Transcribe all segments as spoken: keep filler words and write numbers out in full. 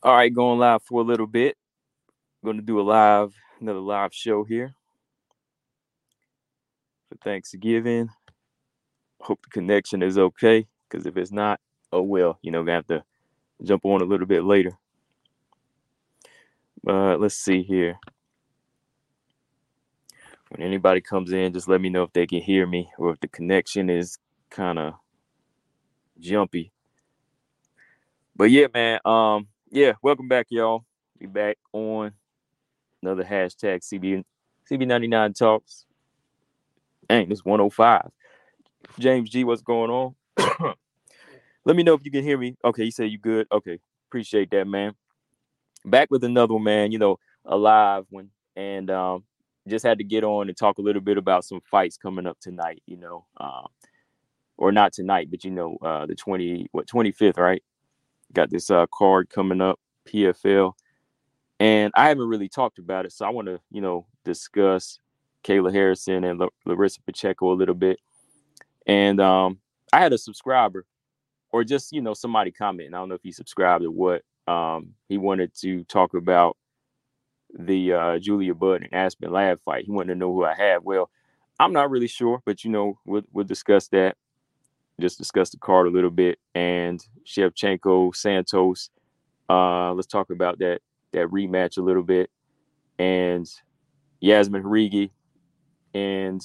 All right, going live for a little bit. Going to do a live, another live show here for Thanksgiving. Hope the connection is okay, because if it's not, oh well, you know, gonna have to jump on a little bit later. Uh, let's see here. When anybody comes in, just let me know if they can hear me or if the connection is kind of jumpy. But yeah, man. Um, yeah, welcome back, y'all. We back on another hashtag C B C B ninety-nine talks. Dang, this one oh five. James G, what's going on? Let me know if you can hear me. Okay, you say you good. Okay, appreciate that, man. Back with another one, man. You know, a live one, and um, just had to get on and talk a little bit about some fights coming up tonight. You know, uh, or not tonight, but you know, uh, the twenty what twenty fifth, right? Got this uh, card coming up, P F L, and I haven't really talked about it, so I want to you know discuss Kayla Harrison and L- Larissa Pacheco a little bit. And um, I had a subscriber or just you know somebody commenting. I don't know if he subscribed or what. Um, he wanted to talk about the uh, Julia Budd and Aspen Ladd fight. He wanted to know who I had. Well, I'm not really sure, but you know we'll we'll discuss that. Just discuss the card a little bit and Shevchenko Santos. Uh, let's talk about that that rematch a little bit and Yasmin Harigi and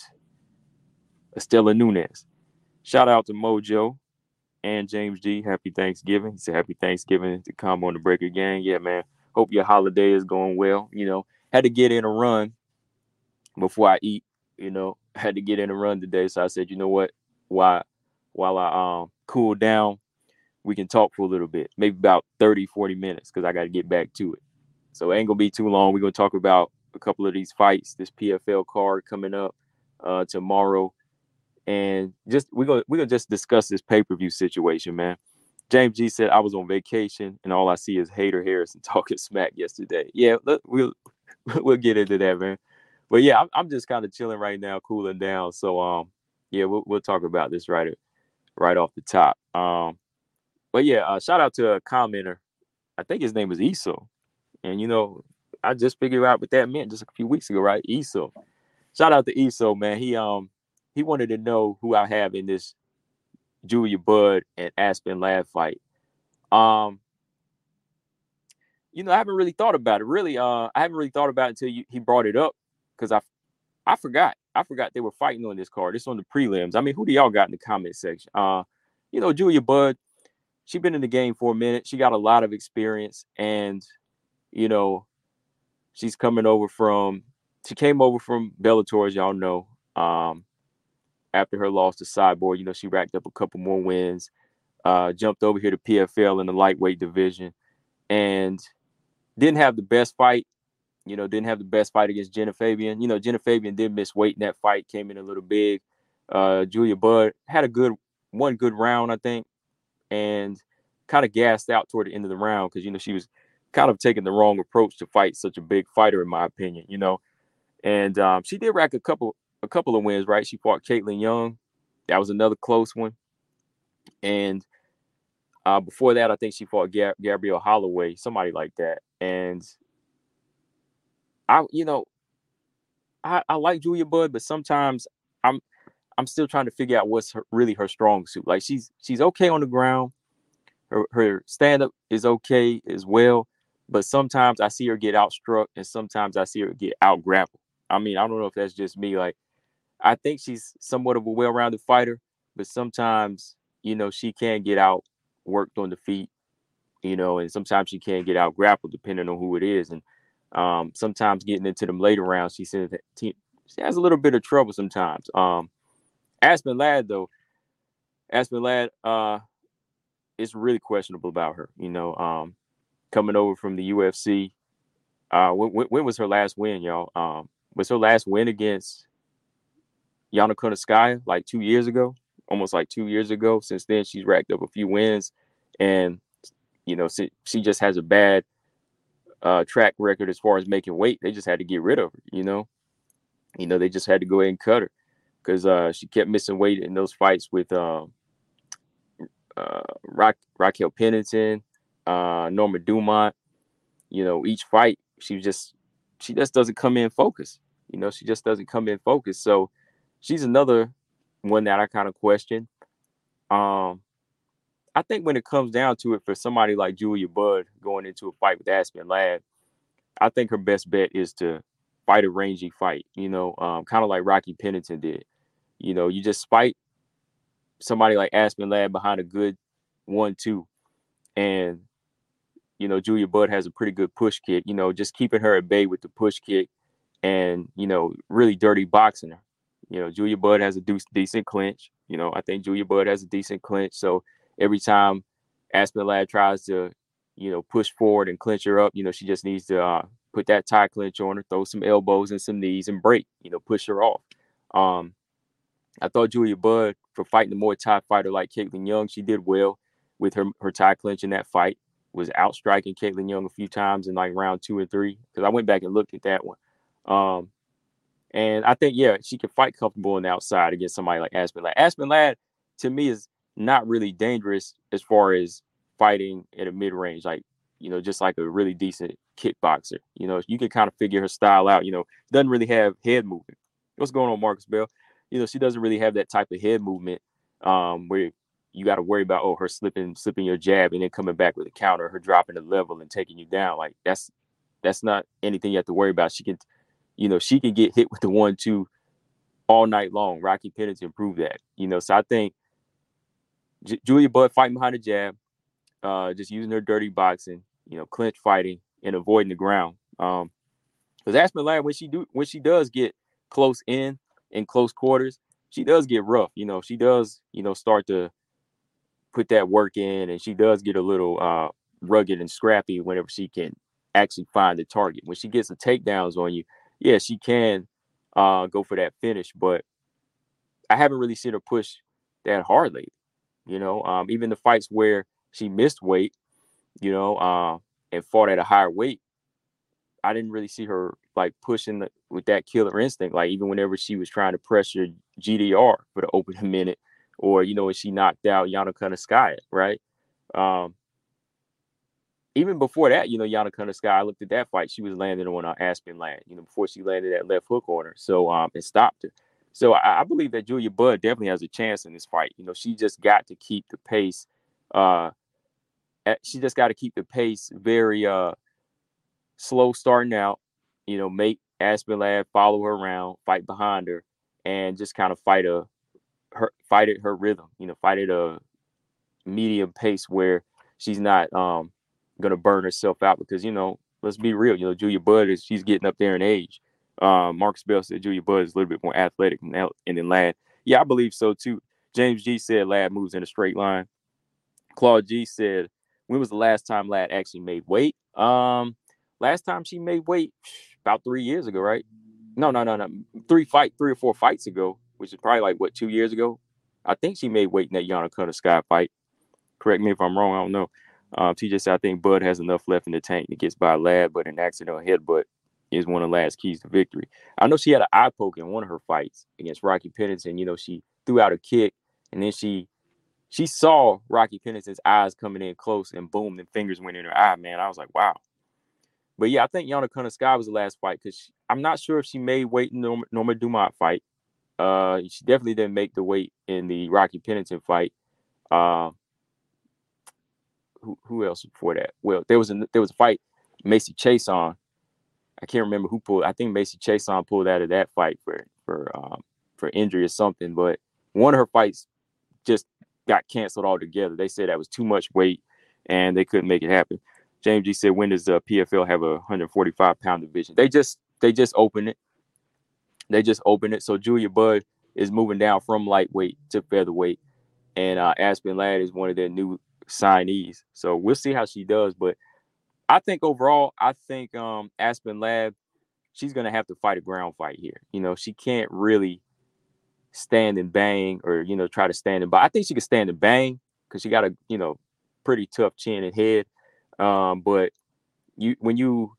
Estela Nunez. Shout out to Mojo and James G. Happy Thanksgiving. He said happy Thanksgiving to come on the Breaker Gang. Yeah, man. Hope your holiday is going well. You know, had to get in a run before I eat. You know, had to get in a run today. So I said, you know what? While while I um cool down, we can talk for a little bit, maybe about thirty, forty minutes, because I got to get back to it. So it ain't gonna be too long. We're gonna talk about a couple of these fights, this P F L card coming up uh tomorrow. And just we're gonna we're gonna just discuss this pay-per-view situation, man. James G said I was on vacation and all I see is Hater Harrison talking smack yesterday. Yeah, let, we'll we'll get into that, man. But yeah, I'm, I'm just kind of chilling right now, cooling down. So um, yeah, we'll we'll talk about this right right off the top. Um, but yeah, uh, shout out to a commenter. I think his name is Eso, and you know I just figured out what that meant just a few weeks ago, right? Eso. Shout out to Eso, man. He um he wanted to know who I have in this Julia Budd and Aspen Ladd fight. Um, you know, I haven't really thought about it. Really, uh, I haven't really thought about it until you, he brought it up because I, I forgot. I forgot they were fighting on this card. It's on the prelims. I mean, who do y'all got in the comment section? Uh, you know, Julia Budd, she been in the game for a minute. She got a lot of experience, and you know, she's coming over from. She came over from Bellator, as y'all know. Um, after her loss to Cyborg, you know, she racked up a couple more wins. Uh, jumped over here to P F L in the lightweight division, and didn't have the best fight. You know, didn't have the best fight against Jenna Fabian. You know, Jenna Fabian did miss weight in that fight, came in a little big. Uh, Julia Budd had a good one good round, I think, and kind of gassed out toward the end of the round because you know she was kind of taking the wrong approach to fight such a big fighter, in my opinion. You know, and um, she did rack a couple a couple of wins, right? She fought Caitlin Young. That was another close one, and uh, before that, I think she fought Gab- Gabrielle Holloway, somebody like that. And I, you know, I, I like Julia Budd, but sometimes I'm I'm still trying to figure out what's her, really her strong suit. Like she's she's okay on the ground. Her her stand up is okay as well, but sometimes I see her get outstruck, and sometimes I see her get out grappled. I mean, I don't know if that's just me. Like I think she's somewhat of a well rounded fighter, but sometimes you know she can get out worked on the feet, you know, and sometimes she can get out grappled depending on who it is. And um, sometimes getting into them later rounds, she says that she has a little bit of trouble sometimes. Um, Aspen Ladd, though, Aspen Ladd, uh, it's really questionable about her. You know, um, coming over from the U F C. Uh, when, when was her last win, y'all? Um, was her last win against Yana Kunitskaya like two years ago? Almost like two years ago. Since then, she's racked up a few wins, and you know, she, she just has a bad uh, track record as far as making weight. They just had to get rid of her. You know, you know, they just had to go ahead and cut her because uh, she kept missing weight in those fights with um, uh, Ra- Raquel Pennington, uh, Norma Dumont. you know, each fight, she just she just doesn't come in focus. You know, she just doesn't come in focus. So she's another one that I kind of question. Um, I think when it comes down to it, for somebody like Julia Budd going into a fight with Aspen Ladd, I think her best bet is to fight a rangy fight, you know, um, kind of like Rocky Pennington did. You know, you just fight somebody like Aspen Ladd behind a good one, two. And, you know, Julia Budd has a pretty good push kick, you know, just keeping her at bay with the push kick and, you know, really dirty boxing her. You know, Julia Budd has a de- decent clinch. You know, I think Julia Budd has a decent clinch. So every time Aspen Ladd tries to, you know, push forward and clinch her up, you know, she just needs to uh, put that tie clinch on her, throw some elbows and some knees and break, you know, push her off. Um, I thought Julia Budd, for fighting a more Thai fighter like Caitlin Young, she did well with her her tie clinch in that fight. Was outstriking Caitlin Young a few times in like round two and three, because I went back and looked at that one. Um, and I think, yeah, she can fight comfortable on the outside against somebody like Aspen Ladd. Aspen Ladd, to me, is not really dangerous as far as fighting at a mid-range, like, you know, just like a really decent kickboxer. You know, you can kind of figure her style out. You know, doesn't really have head movement. What's going on, Marcus Bell? You know, she doesn't really have that type of head movement um, where you got to worry about, oh, her slipping, slipping your jab and then coming back with a counter, her dropping the level and taking you down. Like, that's that's not anything you have to worry about. She can, you know, she can get hit with the one, two all night long. Rocky Pennington proved that, you know. So I think J- Julia Budd fighting behind the jab, uh, just using her dirty boxing, you know, clinch fighting and avoiding the ground. Um, because Aspen Ladd, when she do, when she does get close in, in close quarters, she does get rough. You know, she does, you know, start to put that work in, and she does get a little uh, rugged and scrappy whenever she can actually find the target. When she gets the takedowns on you, yeah, she can uh, go for that finish, but I haven't really seen her push that hard lately. You know, um, even the fights where she missed weight, you know, uh, and fought at a higher weight, I didn't really see her like pushing the, with that killer instinct. Like even whenever she was trying to pressure G D R for the opening minute, or you know when she knocked out Yana Kunitskaya, right? Um, even before that, you know, Yana Kunitskaya, I looked at that fight. She was landing on uh, Aspen Ladd, you know, before she landed that left hook on her. So um, and stopped her. So I, I believe that Julia Budd definitely has a chance in this fight. You know, she just got to keep the pace. Uh, at, she just got to keep the pace very uh slow starting out. You know, make Aspen Ladd follow her around, fight behind her, and just kind of fight a her fight at her rhythm. You know, fight at a medium pace where she's not um gonna burn herself out, because you know, let's be real, you know, Julia Budd is she's getting up there in age. Um, Marcus Bell said Julia Budd is a little bit more athletic than, and then Ladd. Yeah, I believe so too. James G said Ladd moves in a straight line. Claude G said, when was the last time Ladd actually made weight? Um, last time she made weight, about three years ago, right? No, no, no, no. Three fight, three or four fights ago, which is probably like what, two years ago. I think she made weight in that Yana Kunitskaya fight. Correct me if I'm wrong. I don't know. Um, T J said, I think Bud has enough left in the tank that gets by Ladd, but an accidental headbutt is one of Ladd's keys to victory. I know she had an eye poke in one of her fights against Rocky Pennington. You know, she threw out a kick, and then she she saw Rocky Pennington's eyes coming in close, and boom, the fingers went in her eye, man. I was like, wow. But yeah, I think Yana Kunitskaya was the last fight, because I'm not sure if she made weight in the Norma, Norma Dumont fight. Uh, she definitely didn't make the weight in the Rocky Pennington fight. Uh, who who else before that? Well, there was a there was a fight Macy Chiasson. I can't remember who pulled. I think Macy Chiasson pulled out of that fight for for um, for injury or something. But one of her fights just got canceled altogether. They said that was too much weight and they couldn't make it happen. James G said, when does the P F L have a one forty-five pound division? They just they just opened it. They just opened it. So Julia Budd is moving down from lightweight to featherweight, and uh, Aspen Ladd is one of their new signees. So we'll see how she does. But I think overall, I think um, Aspen Ladd, she's going to have to fight a ground fight here. You know, she can't really stand and bang, or, you know, try to stand and bang. I think she can stand and bang because she got a, you know, pretty tough chin and head. Um, but you when you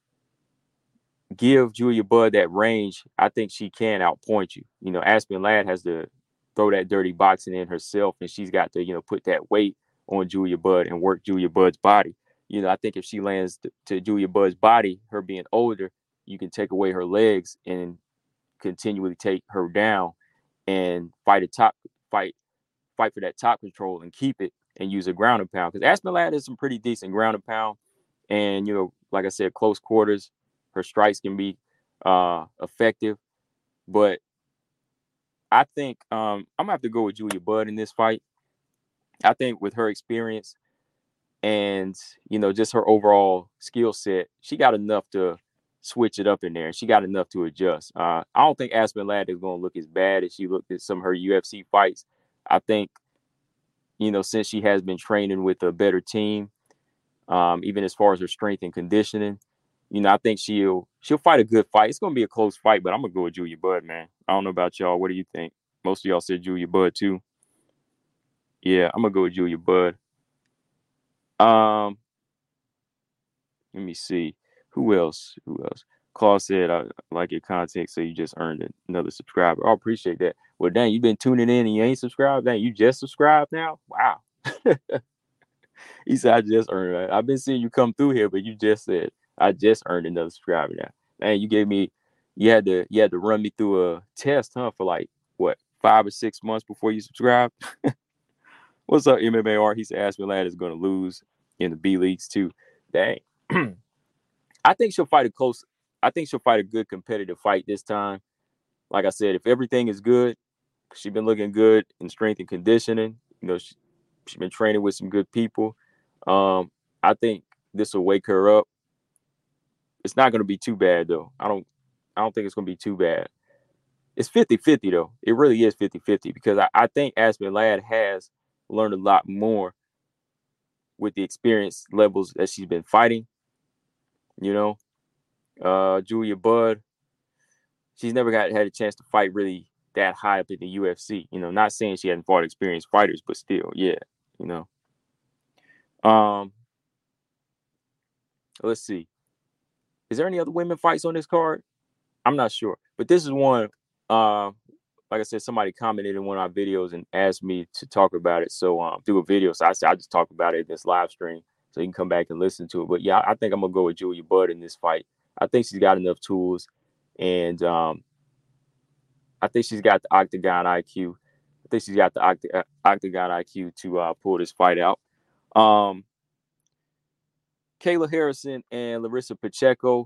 give Julia Budd that range, I think she can outpoint you. You know, Aspen Ladd has to throw that dirty boxing in herself, and she's got to, you know, put that weight on Julia Budd and work Julia Budd's body. you know, I think if she lands to, to Julia Budd's body, her being older, you can take away her legs and continually take her down and fight a top fight, fight for that top control and keep it and use a ground and pound. Because Aspen Ladd is some pretty decent ground and pound. And, you know, like I said, close quarters, her strikes can be uh, effective. But I think um, I'm going to have to go with Julia Budd in this fight. I think with her experience and, you know, just her overall skill set, she got enough to switch it up in there. She got enough to adjust. Uh, I don't think Aspen Ladd is going to look as bad as she looked at some of her U F C fights. I think, you know, since she has been training with a better team, um, even as far as her strength and conditioning, you know, I think she'll she'll fight a good fight. It's going to be a close fight, but I'm going to go with Julia Budd, man. I don't know about y'all. What do you think? Most of y'all said Julia Budd, too. Yeah, I'm going to go with Julia Budd. Um, let me see. Who else? Who else? Claude said, I like your content, so you just earned another subscriber. I appreciate that. Well, dang, you've been tuning in and you ain't subscribed? Dang, you just subscribed now? Wow. He said, I just earned it. I've been seeing you come through here, but you just said, I just earned another subscriber now. And you gave me, you had to, you had to run me through a test, huh, for like, what, five or six months before you subscribed? What's up, M M A R? He said, Aspen Ladd is going to lose in the B leagues too. Dang. I think she'll fight a close, I think she'll fight a good competitive fight this time. Like I said, if everything is good, she's been looking good in strength and conditioning. You know, she, she's been training with some good people. Um, I think this will wake her up. It's not going to be too bad, though. I don't I don't think it's going to be too bad. It's fifty-fifty, though. It really is fifty-fifty because I, I think Aspen Ladd has learned a lot more with the experience levels that she's been fighting. You know, uh, Julia Budd, she's never got had a chance to fight really that high up in the U F C. You know, not saying she hasn't fought experienced fighters, but still, yeah, you know. Um, let's see. Is there any other women fights on this card? I'm not sure, but this is one. Uh, like I said, somebody commented in one of our videos and asked me to talk about it. So um, do a video. So I said I just talk about it in this live stream, so you can come back and listen to it. But yeah, I think I'm gonna go with Julia Budd in this fight. I think she's got enough tools, and um, I think she's got the octagon I Q. I think she's got the oct- octagon I Q to uh, pull this fight out. Um, Kayla Harrison and Larissa Pacheco.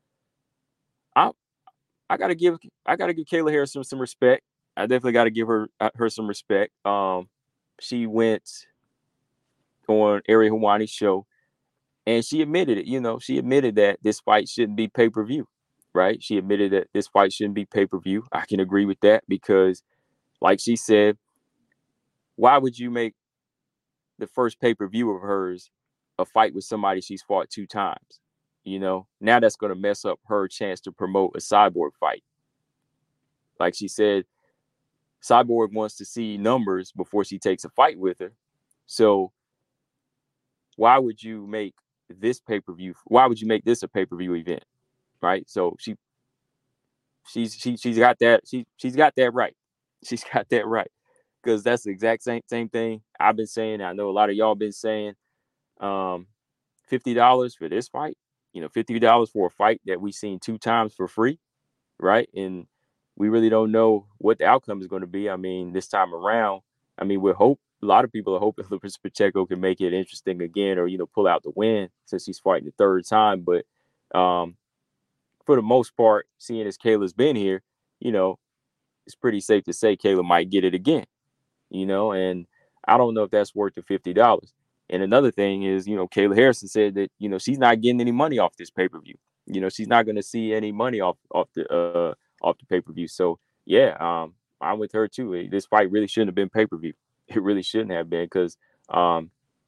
I I gotta give I gotta give Kayla Harrison some respect. I definitely got to give her uh, her some respect. Um, she went on Ariel Helwani's show, and she admitted it. You know, she admitted that this fight shouldn't be pay per view, right? She admitted that this fight shouldn't be pay per view. I can agree with that because, like she said, why would you make the first pay per view of hers a fight with somebody she's fought two times? You know, now that's going to mess up her chance to promote a Cyborg fight. Like she said, Cyborg wants to see numbers before she takes a fight with her. So why would you make this pay-per-view? Why would you make this a pay-per-view event? Right. So she she's she she's got that. She she's got that right. She's got that right. Because that's the exact same same thing I've been saying. I know a lot of y'all been saying. Um, fifty dollars for this fight. You know, fifty dollars for a fight that we've seen two times for free, right? And we really don't know what the outcome is going to be. I mean, this time around, I mean, we hope a lot of people are hoping Larissa Pacheco can make it interesting again, or you know, pull out the win since he's fighting the third time. But um, for the most part, seeing as Kayla's been here, you know, it's pretty safe to say Kayla might get it again. You know, and I don't know if that's worth the fifty dollars. And another thing is, you know, Kayla Harrison said that, you know, she's not getting any money off this pay-per-view. You know, she's not going to see any money off off the uh, off the pay-per-view. So, yeah, um, I'm with her, too. This fight really shouldn't have been pay-per-view. It really shouldn't have been because um,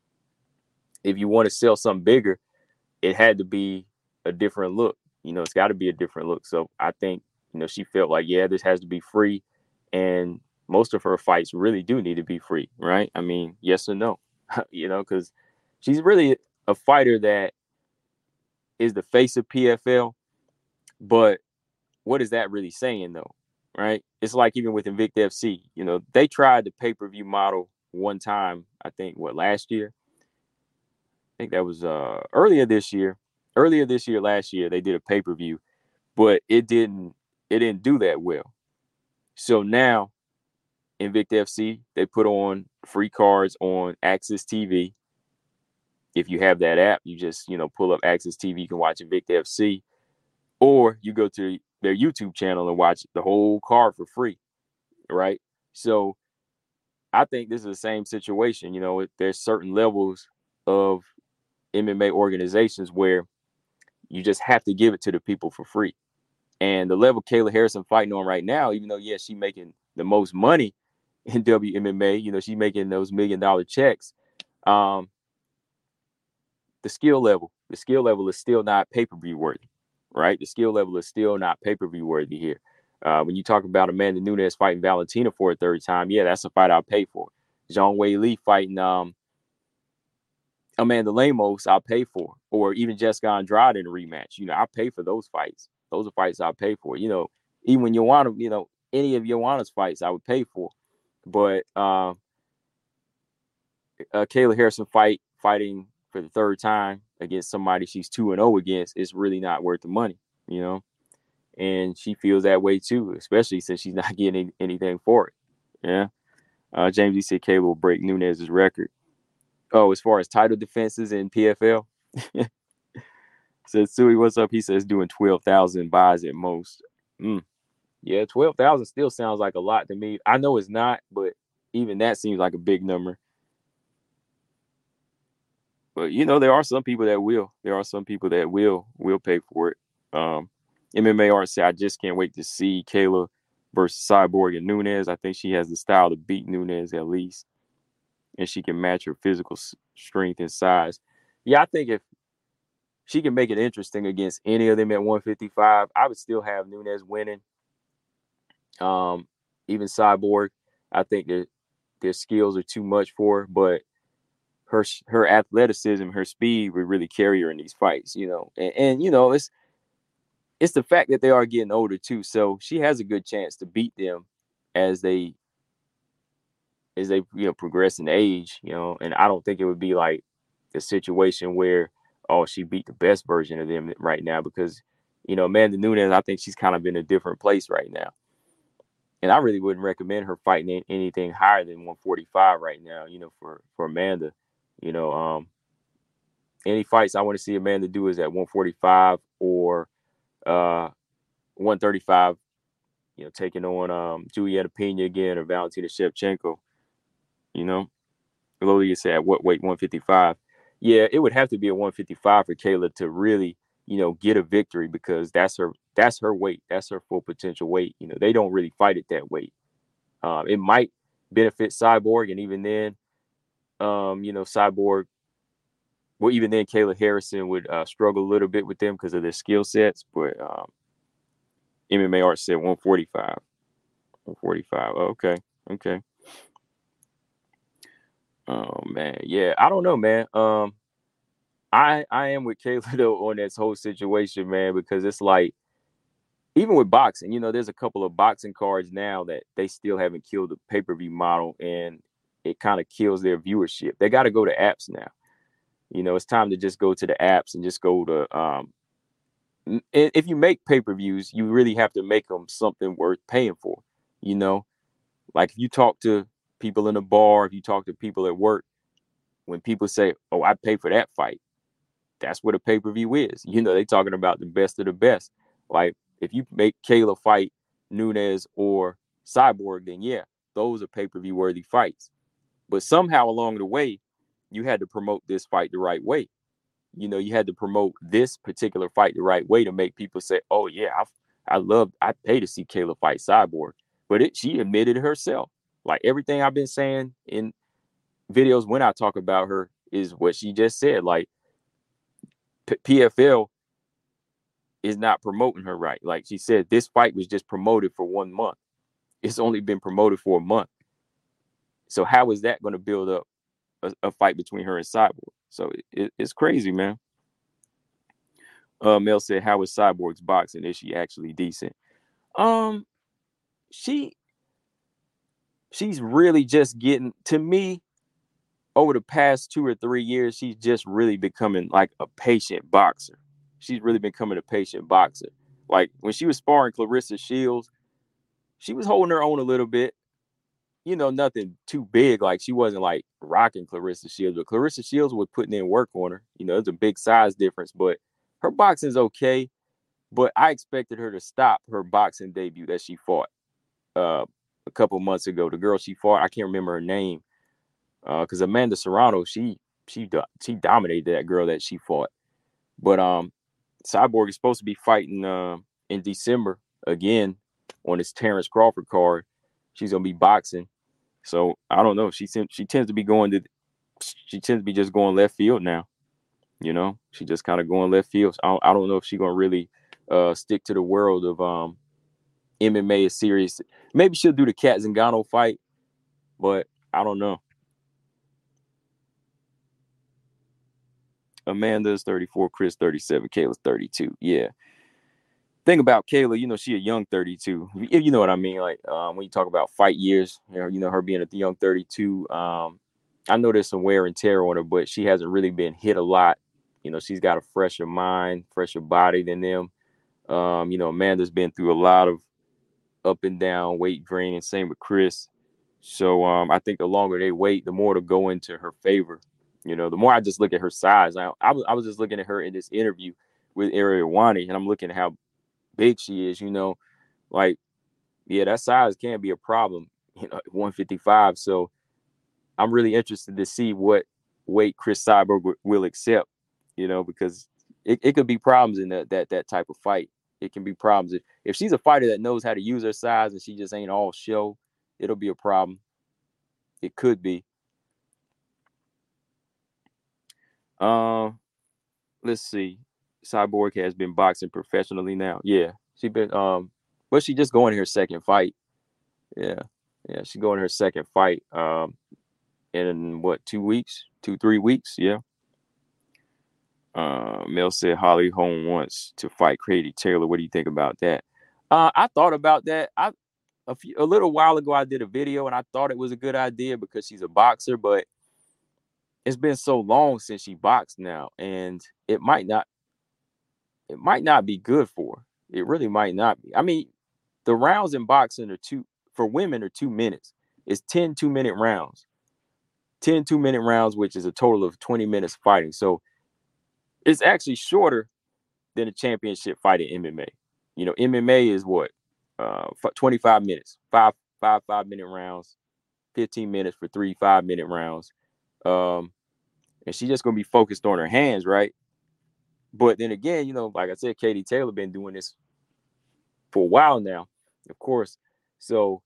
if you want to sell something bigger, it had to be a different look. You know, it's got to be a different look. So I think, you know, she felt like, yeah, this has to be free. And most of her fights really do need to be free, right? I mean, yes or no? You know, because she's really a fighter that is the face of P F L. But what is that really saying, though? Right? It's like even with Invicta F C, you know, they tried the pay-per-view model one time, I think, what, last year? think that was uh, earlier this year. Earlier this year, last year, they did a pay per view, but it didn't it didn't do that well. So now Invicta F C, they put on free cards on Access T V. If you have that app, you just, you know, pull up Access T V, you can watch Invicta F C, or you go to their YouTube channel and watch the whole card for free, right? So I think this is the same situation. You know, there's certain levels of M M A organizations where you just have to give it to the people for free. And the level Kayla Harrison fighting on right now, even though, yeah, she's making the most money in W M M A, you know, she's making those million dollar checks. Um, the skill level, the skill level is still not pay-per-view worthy, right? The skill level is still not pay-per-view worthy here. Uh, when you talk about Amanda Nunes fighting Valentina for a third time, yeah, that's a fight I'll pay for. Zhang Wei Li fighting um, Amanda Lemos, I'll pay for. Or even Jessica Andrade in a rematch. You know, I'll pay for those fights. Those are fights I'll pay for. You know, even when Joanna, you know, any of Joanna's fights I would pay for. But uh, uh, Kayla Harrison fight fighting for the third time against somebody she's two and zero against is really not worth the money, you know. And she feels that way too, especially since she's not getting anything for it. Yeah. Uh, James E. said Kayla will break Nunes' record. Oh, as far as title defenses in P F L, says Suey, what's up? He says doing twelve thousand buys at most. Mm. Yeah, twelve thousand still sounds like a lot to me. I know it's not, but even that seems like a big number. But you know, there are some people that will. There are some people that will will pay for it. Um, M M A Art said, I just can't wait to see Kayla versus Cyborg and Nunes. I think she has the style to beat Nunes at least, and she can match her physical strength and size. Yeah, I think if she can make it interesting against any of them at one fifty-five, I would still have Nunes winning. Um, even Cyborg, I think that their skills are too much for her, but her her athleticism, her speed would really carry her in these fights, you know. And, and you know, it's it's the fact that they are getting older too, so she has a good chance to beat them as they as they you know progress in age, you know. And I don't think it would be like the situation where oh she beat the best version of them right now because you know Amanda Nunes, I think she's kind of in a different place right now. And I really wouldn't recommend her fighting anything higher than one forty-five right now, you know, for, for Amanda. You know, um, any fights I want to see Amanda do is at one forty-five or uh, one thirty-five, you know, taking on um, Julieta Pena again or Valentina Shevchenko, you know. Lolia said, at what weight, one fifty-five? Yeah, it would have to be a one fifty-five for Kayla to really, you know, get a victory because that's her that's her weight. That's her full potential weight. You know, they don't really fight at that weight. Um, it might benefit Cyborg, and even then, um, you know, Cyborg, well, even then, Kayla Harrison would uh, struggle a little bit with them because of their skill sets. But um, M M A Art said one forty-five. one forty-five. Oh, okay. Okay. Oh, man. Yeah, I don't know, man. Um, I I am with Kayla, though, on this whole situation, man, because it's like, even with boxing, you know, there's a couple of boxing cards now that they still haven't killed the pay-per-view model, and it kind of kills their viewership. They got to go to apps now. You know, it's time to just go to the apps and just go to. Um, if you make pay-per-views, you really have to make them something worth paying for. You know, like if you talk to people in a bar, if you talk to people at work, when people say, "Oh, I pay for that fight," that's what a pay-per-view is. You know, they talking about the best of the best. Like if you make Kayla fight Nunes or Cyborg, then yeah, those are pay-per-view worthy fights. But somehow along the way, you had to promote this fight the right way. You know, you had to promote this particular fight the right way to make people say, "Oh yeah, I I love, I pay to see Kayla fight Cyborg." But it, she admitted herself. Like everything I've been saying in videos when I talk about her is what she just said. Like P- PFL is not promoting her right. Like she said, this fight was just promoted for one month. It's only been promoted for a month. So how is that going to build up a, a fight between her and Cyborg? So it, it's crazy, man. Uh, Mel said, "How is Cyborg's boxing? Is she actually decent?" Um, she she's really just getting to me. over the past two or three years, she's just really becoming like a patient boxer. She's really becoming a patient boxer. Like when she was sparring Claressa Shields, she was holding her own a little bit. You know, nothing too big. Like she wasn't like rocking Claressa Shields, but Claressa Shields was putting in work on her. You know, it's a big size difference, but her boxing's okay. But I expected her to stop her boxing debut that she fought uh, a couple months ago. The girl she fought, I can't remember her name, because uh, Amanda Serrano, she she she dominated that girl that she fought. But um, Cyborg is supposed to be fighting uh, in December again on this Terrence Crawford card. She's gonna be boxing. So I don't know. She she tends to be going to she tends to be just going left field now. You know, she just kind of going left field. I don't, I don't know if she's gonna really uh, stick to the world of um, M M A is serious. Maybe she'll do the Kat Zingano fight, but I don't know. Amanda's thirty-four, Chris thirty-seven, Kayla's thirty-two. Yeah. Thing about Kayla, you know, she a young thirty-two. You know what I mean? Like um, when you talk about fight years, you know, you know her being a young thirty-two. Um, I know there's some wear and tear on her, but she hasn't really been hit a lot. You know, she's got a fresher mind, fresher body than them. Um, you know, Amanda's been through a lot of up and down weight drain, and same with Chris. So um, I think the longer they wait, the more to go into her favor. You know, the more I just look at her size. I, I was I was just looking at her in this interview with Ariel Wani, and I'm looking at how big she is. You know, like yeah, that size can be a problem. You know, one fifty-five. So I'm really interested to see what weight Chris Cyborg w- will accept. You know, because it, it could be problems in that that that type of fight. It can be problems if, if she's a fighter that knows how to use her size and she just ain't all show. It'll be a problem. It could be. Um, let's see. Cyborg has been boxing professionally now. Yeah, she been. Um, but she just going her second fight. Yeah, yeah, she going her second fight. Um, in what two weeks? Two three weeks? Yeah. Uh, Mel said Holly Holm wants to fight Katie Taylor. What do you think about that? Uh, I thought about that. I a few a little while ago I did a video and I thought it was a good idea because she's a boxer, but it's been so long since she boxed now, and it might not it might not be good for her. It really might not be. I mean, the rounds in boxing are two for women are two minutes. It's ten two minute rounds. ten two minute rounds, which is a total of twenty minutes fighting. So it's actually shorter than a championship fight in M M A. You know, M M A is what? Uh twenty-five minutes. Five five five minute rounds, fifteen minutes for three five minute rounds. Um, and she's just gonna be focused on her hands, right? But then again, you know, like I said, Katie Taylor been doing this for a while now, of course. So,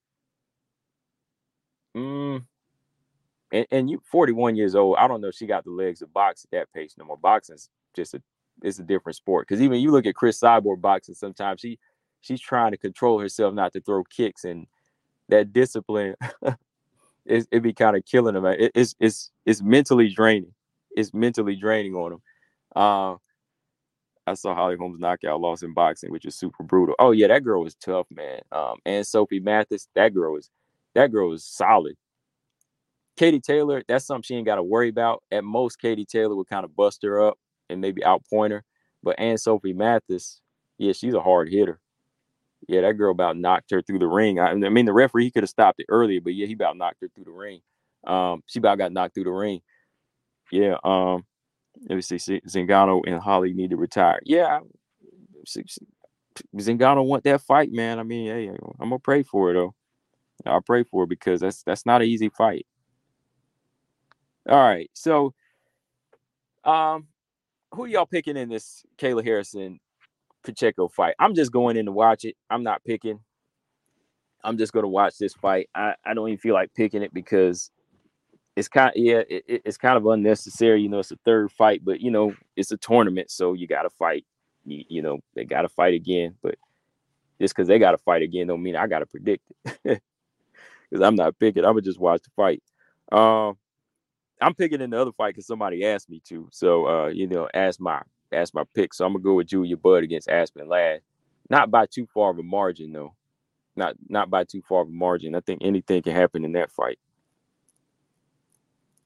mm, and, and you forty-one years old. I don't know if she got the legs to box at that pace no more. Boxing's just a it's a different sport. Because even you look at Chris Cyborg boxing, sometimes she she's trying to control herself not to throw kicks, and that discipline it, it be kind of killing them. It, it's it's it's mentally draining. It's mentally draining on them. Uh, I saw Holly Holm's knockout loss in boxing, which is super brutal. Oh yeah, that girl was tough, man. Um, and Sophie Mathis, that girl is that girl is solid. Katie Taylor, that's something she ain't got to worry about. At most, Katie Taylor would kind of bust her up and maybe outpoint her. But Ann Sophie Mathis, yeah, she's a hard hitter. Yeah, that girl about knocked her through the ring. I, I mean, the referee, he could have stopped it earlier, but yeah, he about knocked her through the ring. Um, she about got knocked through the ring. Yeah. Um, let me see. Zingano and Holly need to retire. Yeah, Zingano want that fight, man. I mean, hey, I'm gonna pray for it though. I'll pray for it because that's that's not an easy fight. All right, so um, who y'all picking in this Kayla Harrison Pacheco fight? I'm just going in to watch it. I'm not picking. I'm just going to watch this fight. I, I don't even feel like picking it because it's kind of, yeah, it, it's kind of unnecessary. You know, it's a third fight, but you know, it's a tournament, so you got to fight. You, you know, they got to fight again, but just because they got to fight again don't mean I got to predict it. Because I'm not picking. I'm gonna just watch the fight. Um, I'm picking in the other fight because somebody asked me to. So, uh, you know, ask my ask my pick. So I'm gonna go with Julia Budd against Aspen Ladd. Not by too far of a margin, though. Not not by too far of a margin. I think anything can happen in that fight.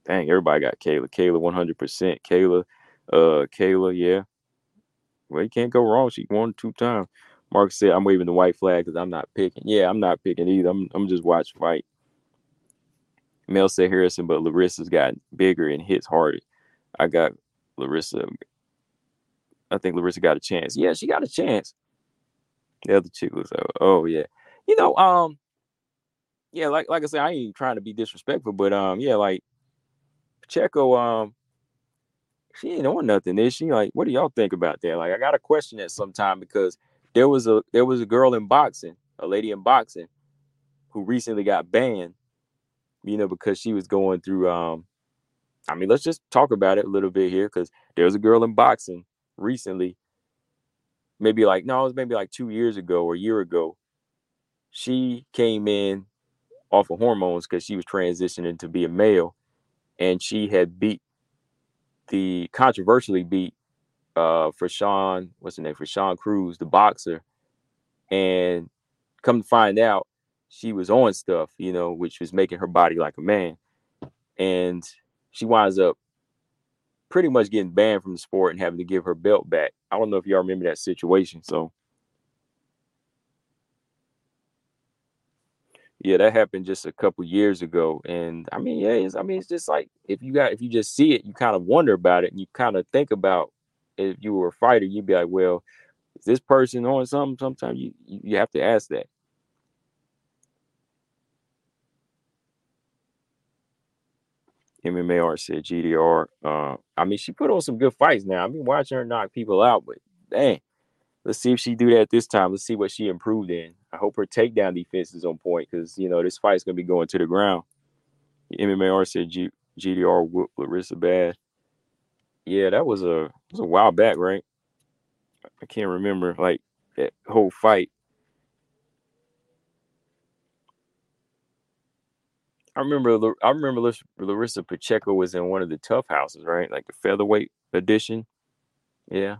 Dang, everybody got Kayla. Kayla, one hundred percent. Kayla, uh, Kayla, yeah. Well, you can't go wrong. She won two times. Mark said, "I'm waving the white flag because I'm not picking." Yeah, I'm not picking either. I'm, I'm just watching fight. Mel said Harrison, but Larissa's got bigger and hits harder. I got Larissa. I think Larissa got a chance. Yeah, she got a chance. The other chick was, oh, oh yeah. You know, um, yeah, like like I said, I ain't trying to be disrespectful, but um, yeah, like Pacheco, um, she ain't on nothing, is she? Like, what do y'all think about that? Like, I got to question that sometime because there was a there was a girl in boxing, a lady in boxing, who recently got banned, you know, because she was going through. Um, I mean, let's just talk about it a little bit here because there was a girl in boxing recently, maybe like no, it was maybe like two years ago or a year ago. She came in off of hormones because she was transitioning to be a male, and she had beat the controversially beat uh for Sean, what's the name for Sean Cruz, the boxer, and come to find out, she was on stuff, you know, which was making her body like a man, and she winds up pretty much getting banned from the sport and having to give her belt back. I don't know if y'all remember that situation. So yeah, that happened just a couple years ago, and I mean, yeah, it's, I mean, it's just like if you got if you just see it, you kind of wonder about it, and you kind of think about if you were a fighter, you'd be like, well, is this person on something? Sometimes you you have to ask that. M M A R said G D R. Uh, I mean, she put on some good fights now. I've been watching her knock people out, but dang, let's see if she do that this time. Let's see what she improved in. I hope her takedown defense is on point because you know this fight's gonna be going to the ground. M M A R said G- GDR whooped Larissa bad. Yeah, that was a was a while back, right? I can't remember like that whole fight. I remember I remember Larissa Pacheco was in one of the tough houses, right? Like the featherweight edition. Yeah.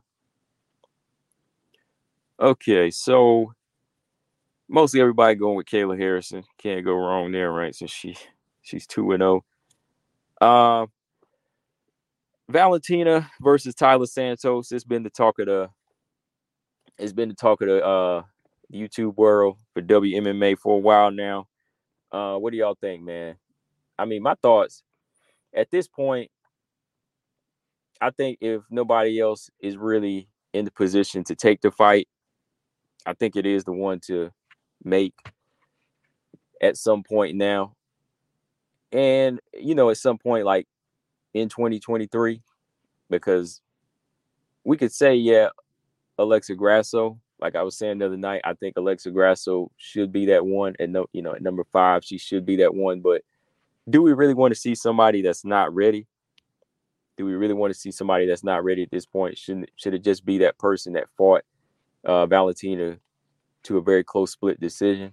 Okay, so mostly everybody going with Kayla Harrison. Can't go wrong there, right? Since she she's two and zero. Uh, Valentina versus Tyler Santos. It's been the talk of the. It's been the talk of the uh, YouTube world for W M M A for a while now. Uh, what do y'all think, man? I mean, my thoughts at this point. I think if nobody else is really in the position to take the fight, I think it is the one to make at some point now. And, you know, at some point, like in twenty twenty-three, because we could say, yeah, Alexa Grasso, like I was saying the other night, I think Alexa Grasso should be that one. And, no, you know, at number five, she should be that one. But do we really want to see somebody that's not ready? Do we really want to see somebody that's not ready at this point? Shouldn't should it just be that person that fought uh, Valentina to a very close split decision?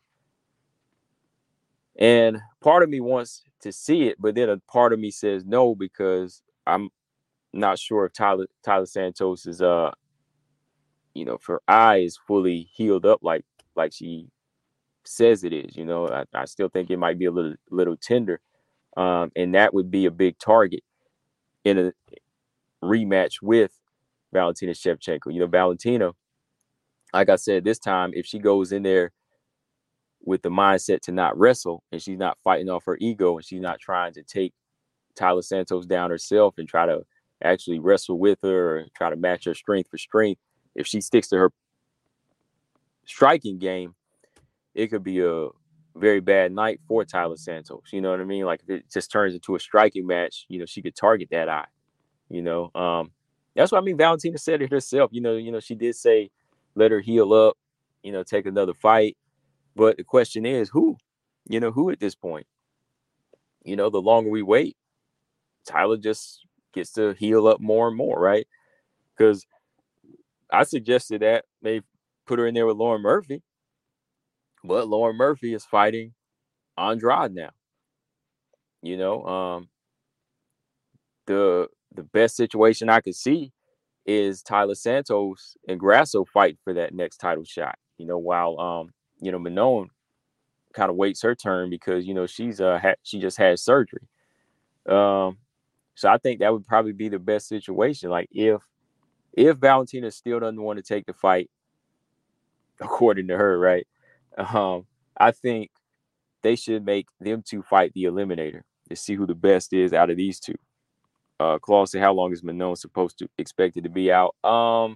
And part of me wants to see it, but then a part of me says no because I'm not sure if Tyler Tyler Santos is uh you know if her eye is fully healed up like like she says it is. You know, I, I still think it might be a little little tender, um, and that would be a big target in a rematch with Valentina Shevchenko. You know, Valentina, like I said, this time if she goes in there with the mindset to not wrestle and she's not fighting off her ego and she's not trying to take Tyler Santos down herself and try to actually wrestle with her or try to match her strength for strength, if she sticks to her striking game, it could be a very bad night for Tyler Santos. You know what I mean? Like if it just turns into a striking match, you know, she could target that eye. You know, um, that's what I mean. Valentina said it herself. You know, you know, she did say, "Let her heal up." You know, take another fight. But the question is, who? You know, who at this point? You know, the longer we wait, Tyler just gets to heal up more and more, right? Because I suggested that they put her in there with Lauren Murphy, but Lauren Murphy is fighting Andrade now. You know, um, the the best situation I could see is Tyler Santos and Grasso fight for that next title shot. You know, while um, you know, Manon kind of waits her turn because you know she's uh ha- she just had surgery. Um, so I think that would probably be the best situation. Like if if Valentina still doesn't want to take the fight, according to her, right? Um, I think they should make them two fight the eliminator to see who the best is out of these two. Uh, Claude said, "How long is Manon supposed to expected to be out?" Um,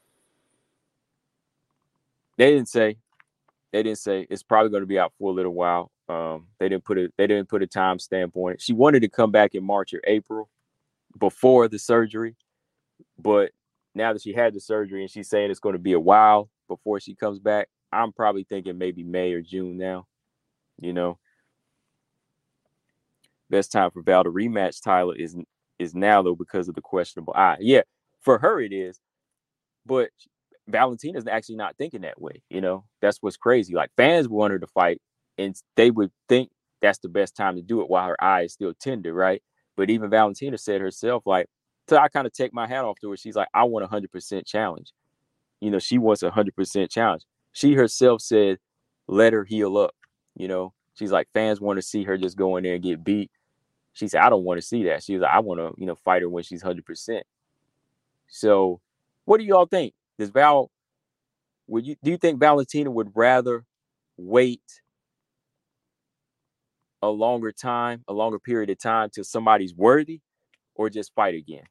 they didn't say. They didn't say. It's probably going to be out for a little while. Um, they didn't put a they didn't put a time stamp on it. She wanted to come back in March or April before the surgery, but now that she had the surgery and she's saying it's going to be a while before she comes back, I'm probably thinking maybe May or June now. You know, best time for Val to rematch Tyler is is now though because of the questionable eye. Yeah, for her it is, but Valentina's actually not thinking that way. You know, that's what's crazy. Like fans want her to fight, and they would think that's the best time to do it while her eye is still tender, right? But even Valentina said herself, like, so I kind of take my hat off to her. She's like, I want a hundred percent challenge. You know, she wants a hundred percent challenge. She herself said, let her heal up. You know, she's like, fans want to see her just go in there and get beat. She said, I don't want to see that. She was like, I want to, you know, fight her when she's one hundred percent. So, what do y'all think? Does Val, would you, do you think Valentina would rather wait a longer time, a longer period of time till somebody's worthy or just fight again?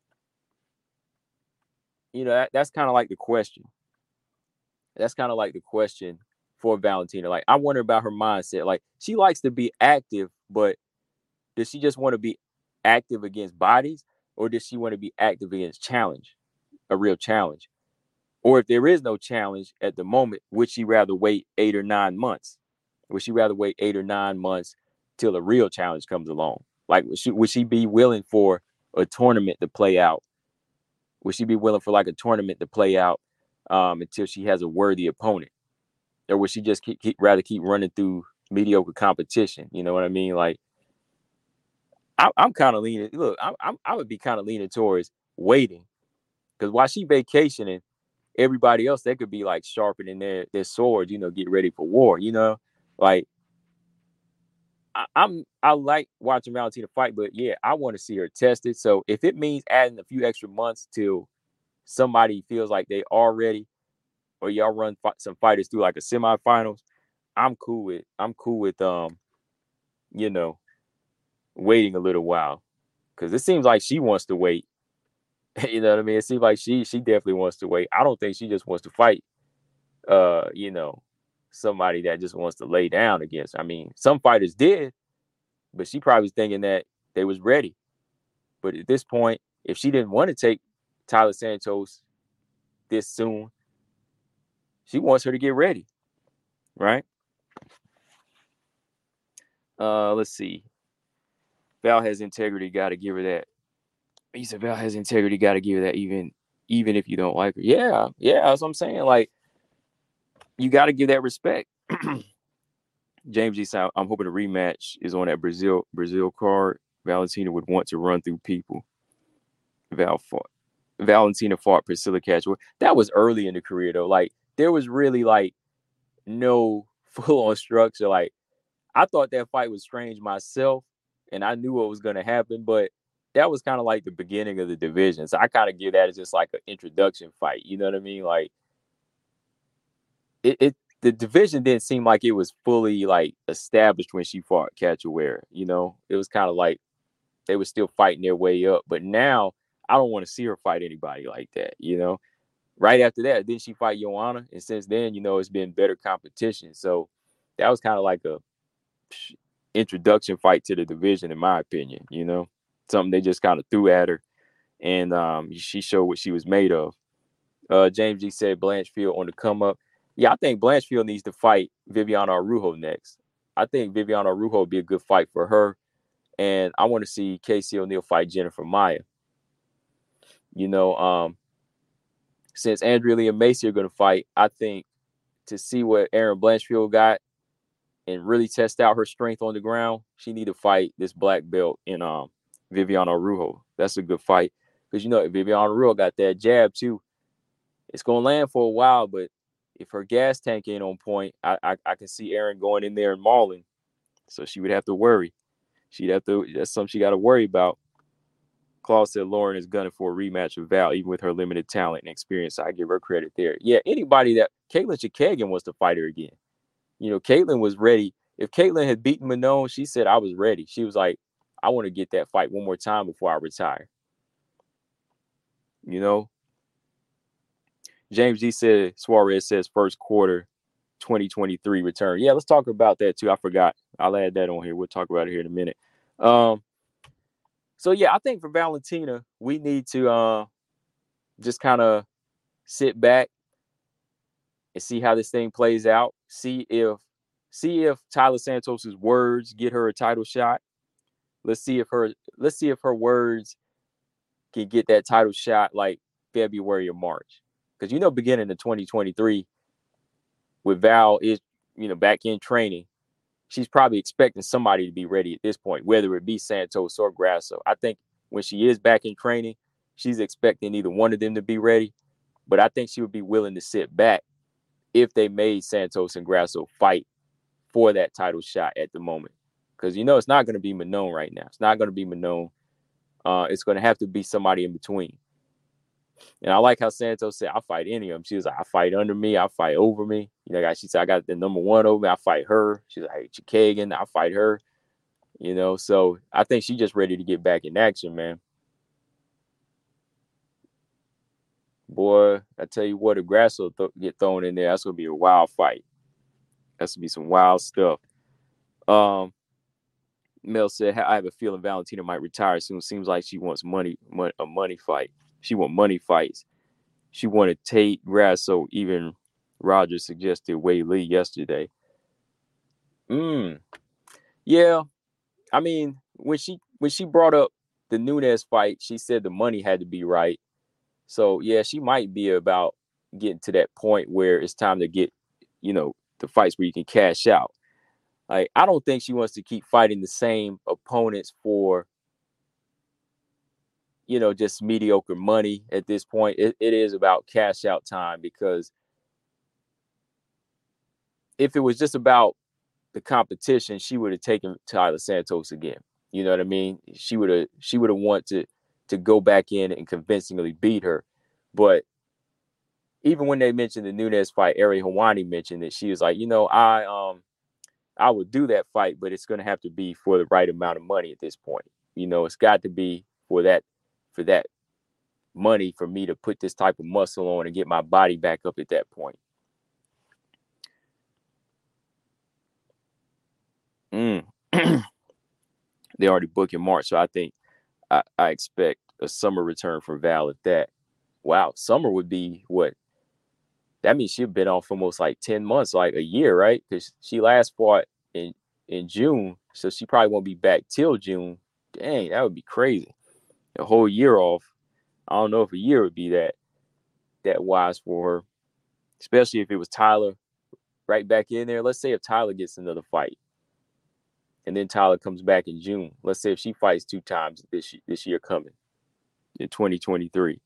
You know, that, that's kind of like the question. That's kind of like the question for Valentina. Like, I wonder about her mindset. Like, she likes to be active, but does she just want to be active against bodies or does she want to be active against challenge, a real challenge? Or if there is no challenge at the moment, would she rather wait eight or nine months? Would she rather wait eight or nine months till a real challenge comes along? Like, would she, would she be willing for a tournament to play out? Would she be willing for like a tournament to play out um, until she has a worthy opponent? Or would she just keep, keep rather keep running through mediocre competition? You know what I mean? Like, I, I'm kind of leaning. Look, I, I'm, I would be kind of leaning towards waiting because while she vacationing, everybody else they could be like sharpening their their swords, you know, get ready for war, you know. Like I, I'm I like watching Valentina fight, but yeah, I want to see her tested. So if it means adding a few extra months till somebody feels like they are ready, or y'all run fi- some fighters through like a semifinals, I'm cool with I'm cool with um, you know, waiting a little while. Cause it seems like she wants to wait. You know what I mean? It seems like she she definitely wants to wait. I don't think she just wants to fight uh, you know, somebody that just wants to lay down against. I mean, some fighters did, but she probably was thinking that they was ready. But at this point, if she didn't want to take Tyler Santos this soon, she wants her to get ready, right? Uh, let's see. Val has integrity. Got to give her that. He said Val has integrity. Got to give her that, even even if you don't like her. Yeah, yeah. That's what I'm saying. Like you got to give that respect. James G. said, I'm hoping a rematch is on that Brazil Brazil card. Valentina would want to run through people. Val fought. Valentina fought Priscilla Catchwell. That was early in the career though. Like there was really like no full on structure. Like I thought that fight was strange myself, and I knew what was going to happen, but that was kind of like the beginning of the division. So I kind of give that as just like an introduction fight. You know what I mean? Like it, it the division didn't seem like it was fully like established when she fought Cachoeira. You know, it was kind of like they were still fighting their way up. But now I don't want to see her fight anybody like that. You know, right after that, then she fight Joanna, and since then, you know, it's been better competition. So that was kind of like a psh, introduction fight to the division, in my opinion. You know, something they just kind of threw at her, and um, she showed what she was made of. Uh, James G said Blanchfield on the come up. Yeah, I think Blanchfield needs to fight Viviana Araujo next. I think Viviana Araujo would be a good fight for her. And I want to see Casey O'Neill fight Jennifer Maia. You know, um, since Andrea Lee and Macy are going to fight, I think to see what Erin Blanchfield got and really test out her strength on the ground, she need to fight this black belt in um, Viviana Araujo. That's a good fight. Because, you know, Viviana Araujo got that jab, too. It's going to land for a while, but if her gas tank ain't on point, I, I, I can see Erin going in there and mauling. So she would have to worry. She'd have to. That's something she got to worry about. Claude said Lauren is gunning for a rematch with Val, even with her limited talent and experience. I give her credit there. Yeah, anybody that Caitlin Chikagian wants to fight her again. You know, Caitlin was ready. If Caitlin had beaten Manon, she said I was ready. She was like, I want to get that fight one more time before I retire. You know, James G said Suarez says first quarter twenty twenty-three return. Yeah, let's talk about that too. I forgot. I'll add that on here. We'll talk about it here in a minute. Um, so yeah, I think for Valentina, we need to uh, just kind of sit back and see how this thing plays out. See if see if Tyler Santos's words get her a title shot. Let's see if her let's see if her words can get that title shot like February or March. Because you know, beginning of twenty twenty-three, with Val is you know back in training, she's probably expecting somebody to be ready at this point, whether it be Santos or Grasso. I think when she is back in training, she's expecting either one of them to be ready. But I think she would be willing to sit back if they made Santos and Grasso fight for that title shot at the moment. Because, you know, it's not going to be Manon right now. It's not going to be Manon. Uh, it's going to have to be somebody in between. And I like how Santos said, I'll fight any of them. She was like, I fight under me. I fight over me. You know, she said, I got the number one over me. I fight her. She's like, hey, Chikagian, I fight her. You know, so I think she's just ready to get back in action, man. Boy, I tell you what, if Grasso th- get thrown in there, that's going to be a wild fight. That's going to be some wild stuff. Um, Mel said, I have a feeling Valentina might retire soon. Seems like she wants money, money a money fight. She wants money fights. She wanted Tate, Grasso, even Rogers suggested Weili yesterday. Mm. Yeah. I mean, when she when she brought up the Nunes fight, she said the money had to be right. So, yeah, she might be about getting to that point where it's time to get, you know, the fights where you can cash out. Like, I don't think she wants to keep fighting the same opponents for, you know, just mediocre money at this point. It, it is about cash out time, because if it was just about the competition, she would have taken Tyler Santos again. You know what I mean? She would have she would have wanted to to go back in and convincingly beat her. But even when they mentioned the Nunes fight, Ariel Helwani mentioned that she was like, you know, I um I would do that fight, but it's going to have to be for the right amount of money at this point. You know, it's got to be for that for that money for me to put this type of muscle on and get my body back up at that point. Mm. They already booked in March, so I think I, I expect a summer return from Val at that. Wow, summer would be what? That means she'd been off almost like ten months, like a year, right? Because she last fought in in June, so she probably won't be back till June. Dang, that would be crazy. A whole year off. I don't know if a year would be that that wise for her, especially if it was Tyler right back in there. Let's say if Tyler gets another fight, and then Tyler comes back in June. Let's say if she fights two times this this year coming in twenty twenty-three.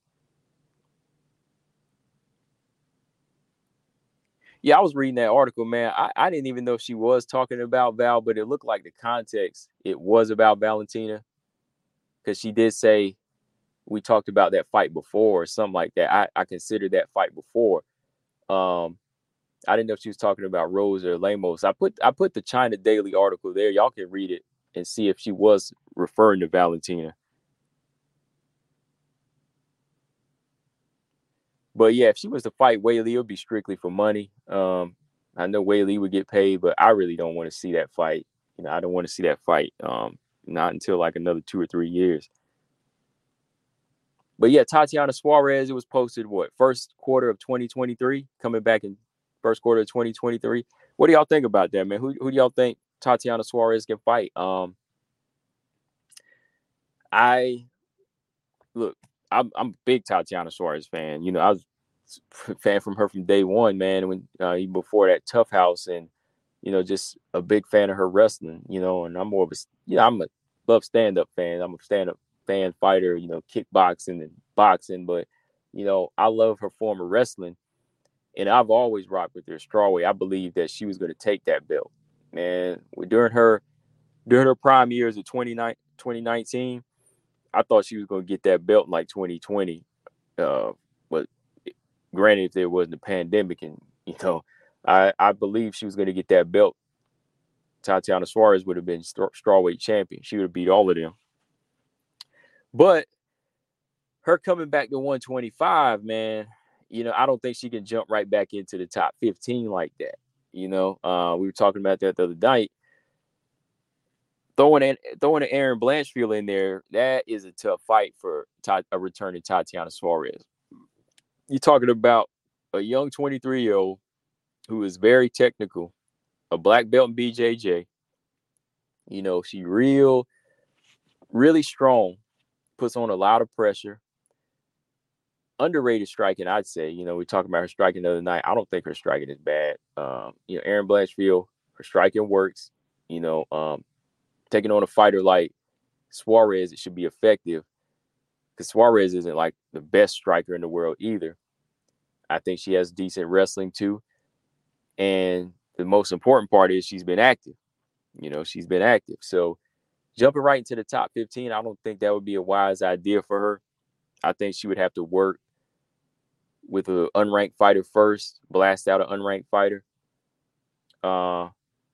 Yeah, I was reading that article, man. I, I didn't even know if she was talking about Val, but it looked like the context, it was about Valentina, because she did say we talked about that fight before or something like that. I, I considered that fight before. Um, I didn't know if she was talking about Rose or Lemos. I put I put the China Daily article there. Y'all can read it and see if she was referring to Valentina. But yeah, if she was to fight Weili, it would be strictly for money. Um, I know Weili would get paid, but I really don't want to see that fight. You know, I don't want to see that fight. Um, not until like another two or three years. But yeah, Tatiana Suarez, it was posted what, first quarter of twenty twenty-three, coming back in first quarter of twenty twenty-three. What do y'all think about that, man? Who who do y'all think Tatiana Suarez can fight? Um, I look, I'm I'm a big Tatiana Suarez fan. You know, I was a fan from her from day one, man. When uh, even before that Tough House, and you know, just a big fan of her wrestling. You know, and I'm more of a, you know, I'm a love stand up fan. I'm a stand up fan fighter. You know, kickboxing and boxing, but you know, I love her form of wrestling, and I've always rocked with her strawweight. I believe that she was going to take that belt, man. During her during her prime years of twenty nineteen, I thought she was going to get that belt in like twenty twenty. Uh, but granted, if there wasn't a pandemic, and you know, I I believe she was going to get that belt. Tatiana Suarez would have been st- strawweight champion. She would have beat all of them. But her coming back to one twenty-five, man, you know, I don't think she can jump right back into the top fifteen like that. You know, uh, we were talking about that the other night. Throwing an, throwing an Aaron Blanchfield in there, that is a tough fight for ta- a returning Tatiana Suarez. You're talking about a young twenty-three-year-old who is very technical, a black belt in B J J. You know, she real, really strong, puts on a lot of pressure. Underrated striking, I'd say. You know, we talked about her striking the other night. I don't think her striking is bad. Um, you know, Aaron Blanchfield, her striking works. You know, um, taking on a fighter like Suarez, it should be effective because Suarez isn't like the best striker in the world either. I think she has decent wrestling too. And the most important part is she's been active. You know, she's been active. So jumping right into the top fifteen, I don't think that would be a wise idea for her. I think she would have to work with an unranked fighter first, blast out an unranked fighter. Uh,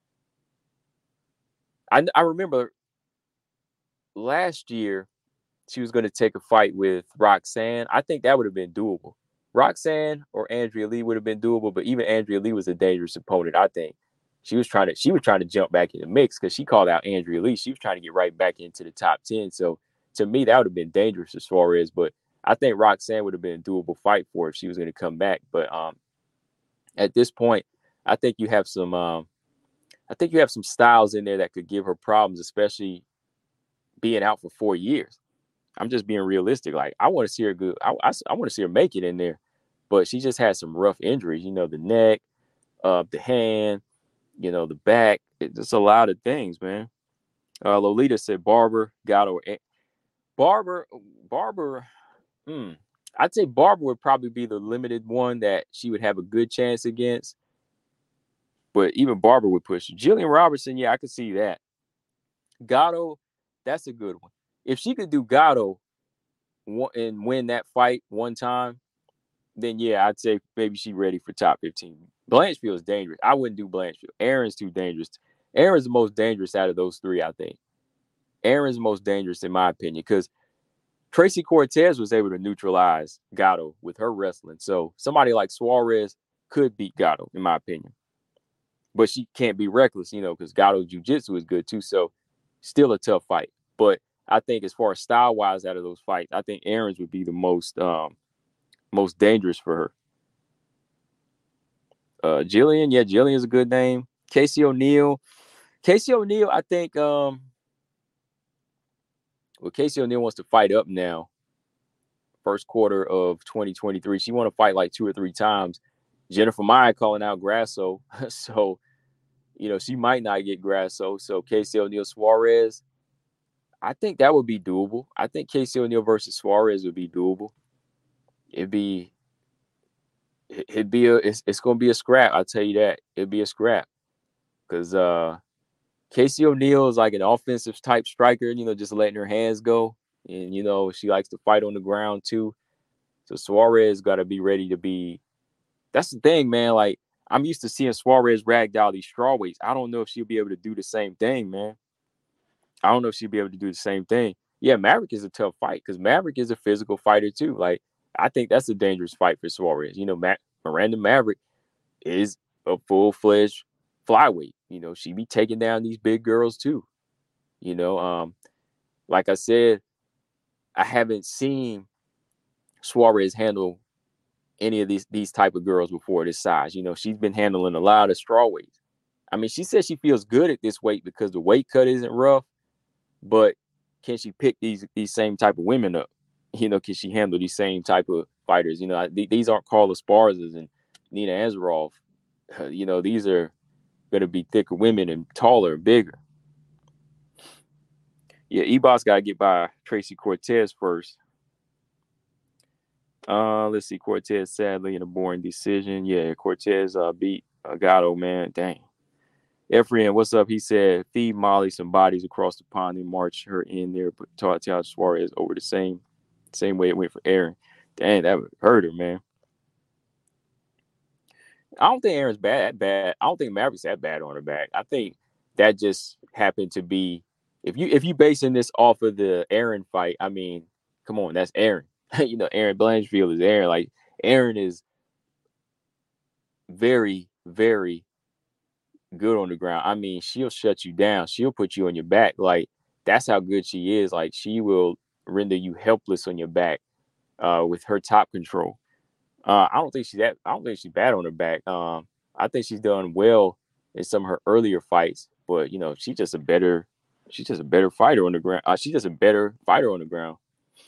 I, I remember last year she was going to take a fight with Roxanne. I think that would have been doable. Roxanne or Andrea Lee would have been doable, but even Andrea Lee was a dangerous opponent, I think. She was trying to she was trying to jump back in the mix because she called out Andrea Lee. She was trying to get right back into the top ten. So to me, that would have been dangerous as far as, but I think Roxanne would have been a doable fight for her if she was going to come back. But um, at this point, I think you have some um, I think you have some styles in there that could give her problems, especially being out for four years. I'm just being realistic. Like, I want to see her good. I, I, I want to see her make it in there, but she just had some rough injuries. You know, the neck, uh, the hand, you know, the back. It's just a lot of things, man. Uh, Lolita said Barber, Gatto, Barber, Barber. Hmm. I'd say Barber would probably be the limited one that she would have a good chance against. But even Barber would push. Jillian Robertson, yeah, I could see that. Gatto, that's a good one. If she could do Gatto and win that fight one time, then yeah, I'd say maybe she's ready for top fifteen. Blanchfield is dangerous. I wouldn't do Blanchfield. Aaron's too dangerous. Aaron's the most dangerous out of those three, I think. Aaron's the most dangerous in my opinion because Tracy Cortez was able to neutralize Gatto with her wrestling. So somebody like Suarez could beat Gatto, in my opinion. But she can't be reckless, you know, because Gatto's jiu-jitsu is good too. So still a tough fight. But I think as far as style-wise out of those fights, I think Aaron's would be the most um, most dangerous for her. Uh, Jillian, yeah, Jillian's a good name. Casey O'Neill. Casey O'Neill, I think, um, well, Casey O'Neill wants to fight up now. First quarter of twenty twenty-three. She want to fight like two or three times. Jennifer Maia calling out Grasso. So, you know, she might not get Grasso. So Casey O'Neill, Suarez, I think that would be doable. I think Casey O'Neill versus Suarez would be doable. It'd be, it'd be a, it's, it's going to be a scrap. I'll tell you that. It'd be a scrap. Because uh, Casey O'Neill is like an offensive type striker, you know, just letting her hands go. And, you know, she likes to fight on the ground too. So Suarez got to be ready to be. That's the thing, man. Like, I'm used to seeing Suarez ragdoll these strawweights. I don't know if she'll be able to do the same thing, man. I don't know if she'll be able to do the same thing. Yeah, Maverick is a tough fight because Maverick is a physical fighter too. Like, I think that's a dangerous fight for Suarez. You know, Ma- Miranda Maverick is a full-fledged flyweight. You know, she be taking down these big girls too. You know, um, like I said, I haven't seen Suarez handle any of these these type of girls before this size. You know, she's been handling a lot of strawweights. I mean, she says she feels good at this weight because the weight cut isn't rough, but can she pick these these same type of women up? You know, can she handle these same type of fighters? You know, th- these aren't Carla Esparzas and Nina Ansaroff. Uh, you know, these are going to be thicker women and taller and bigger. Yeah, E-Boss got to get by Tracy Cortez first. Uh, let's see, Cortez sadly in a boring decision. Yeah, Cortez uh, beat uh, Gatto, man. Dang. Efren, what's up? He said, feed Molly some bodies across the pond and march her in there, but Tatiana Suarez over the same same way it went for Aaron. Dang, that would hurt her, man. I don't think Aaron's bad. Bad. I don't think Maverick's that bad on her back. I think that just happened to be. If you if you basing this off of the Aaron fight, I mean, come on, that's Aaron. You know, Aaron Blanchfield is Aaron. Like Aaron is very, very good on the ground. I mean, she'll shut you down. She'll put you on your back. Like that's how good she is. Like she will render you helpless on your back uh, with her top control. Uh, I don't think she's that. I don't think she's bad on her back. Um, I think she's done well in some of her earlier fights, but you know, she's just a better. She's just a better fighter on the ground. Uh, she's just a better fighter on the ground.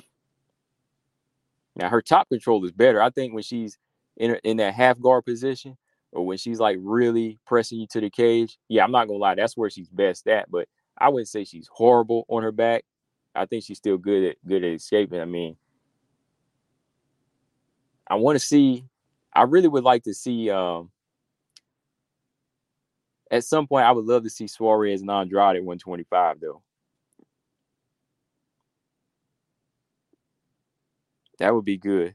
Now her top control is better. I think when she's in in that half guard position, or when she's like really pressing you to the cage, yeah, I'm not gonna lie, that's where she's best at. But I wouldn't say she's horrible on her back. I think she's still good at good at escaping. I mean, I want to see. I really would like to see. Um, at some point, I would love to see Suarez and Andrade at one twenty-five, though. That would be good.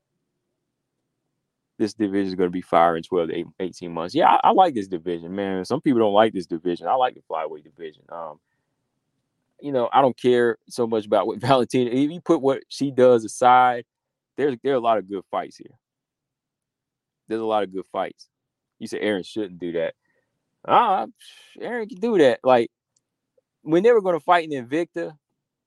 This division is going to be fire in twelve to eighteen months. Yeah, I, I like this division, man. Some people don't like this division. I like the flyweight division. Um, you know, I don't care so much about what Valentina. If you put what she does aside, there's there are a lot of good fights here. There's a lot of good fights. You said Aaron shouldn't do that. Ah, Aaron can do that. Like when they were going to fight in Invicta,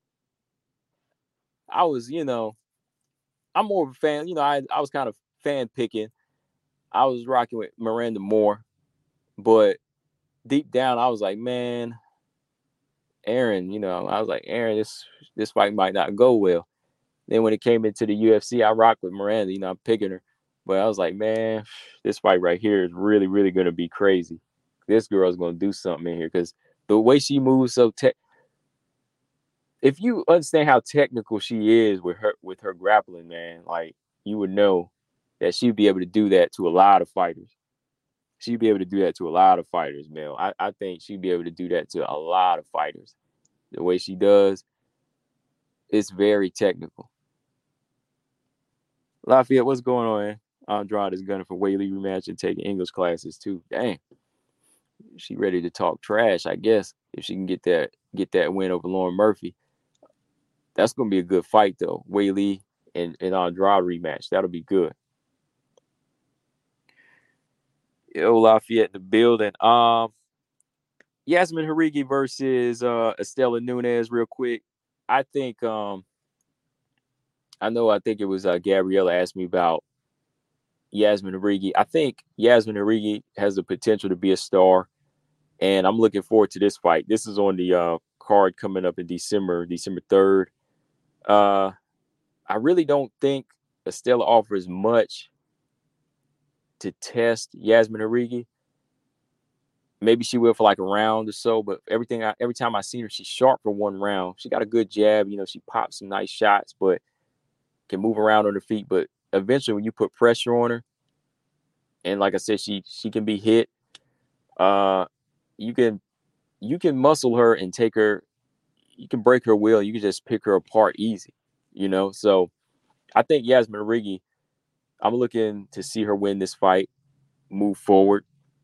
I was, you know, I'm more of a fan. You know, I I was kind of fan picking. I was rocking with Miranda Moore, but deep down, I was like, man, Aaron. You know, I was like, Aaron, this this fight might not go well. Then when it came into the U F C, I rocked with Miranda. You know, I'm picking her, but I was like, man, this fight right here is really, really going to be crazy. This girl's going to do something in here because the way she moves so tech. If you understand how technical she is with her with her grappling, man, like you would know that she'd be able to do that to a lot of fighters. She'd be able to do that to a lot of fighters, man. I, I think she'd be able to do that to a lot of fighters. The way she does, it's very technical. Lafayette, what's going on, man? Andrade is gunning for Weili rematch and taking English classes too. Dang, she ready to talk trash, I guess, if she can get that get that win over Lauren Murphy. That's gonna be a good fight though. Weili and, and Andrade rematch. That'll be good. Yo, Lafayette in the building. Um, Yasmin Harigi versus uh, Estela Nunes, real quick. I think um, I know. I think it was uh, Gabriella asked me about Yasmin Harigi. I think Yasmin Harigi has the potential to be a star, and I'm looking forward to this fight. This is on the uh, card coming up in December, December third. Uh, I really don't think Estela offers much to test Yasmin Harigi. Maybe she will for like a round or so, but everything I, every time I see her, she's sharp for one round. She got a good jab, you know. She pops some nice shots, but can move around on her feet. But eventually, when you put pressure on her, and like I said, she she can be hit. Uh, you can you can muscle her and take her. You can break her will. You can just pick her apart easy, you know. So I think Yasmin Harigi. I'm looking to see her win this fight, move forward.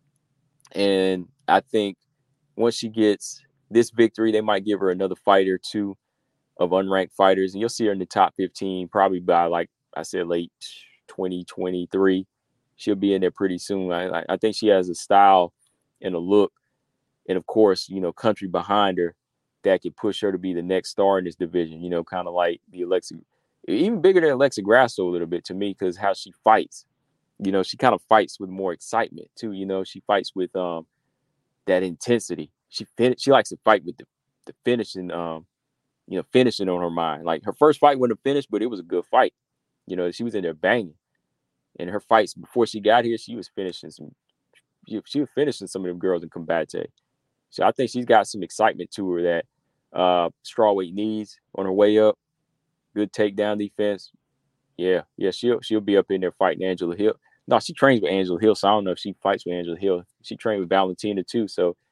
And I think once she gets this victory, they might give her another fight or two of unranked fighters. And you'll see her in the top fifteen probably by, like I said, late twenty twenty-three. She'll be in there pretty soon. I, I think she has a style and a look. And, of course, you know, country behind her that could push her to be the next star in this division, you know, kind of like the Alexa, even bigger than Alexa Grasso a little bit to me because how she fights. You know, she kind of fights with more excitement too. You know, she fights with um that intensity. She fin- she likes to fight with the, the finishing, um, you know, finishing on her mind. Like her first fight wouldn't have finished, but it was a good fight. You know, she was in there banging. And her fights before she got here, she was finishing some. She, she was finishing some of them girls in Combate. So I think she's got some excitement to her that uh, strawweight needs on her way up. Good takedown defense. Yeah, yeah, she'll she'll be up in there fighting Angela Hill. No, she trains with Angela Hill, so I don't know if she fights with Angela Hill. She trained with Valentina too, so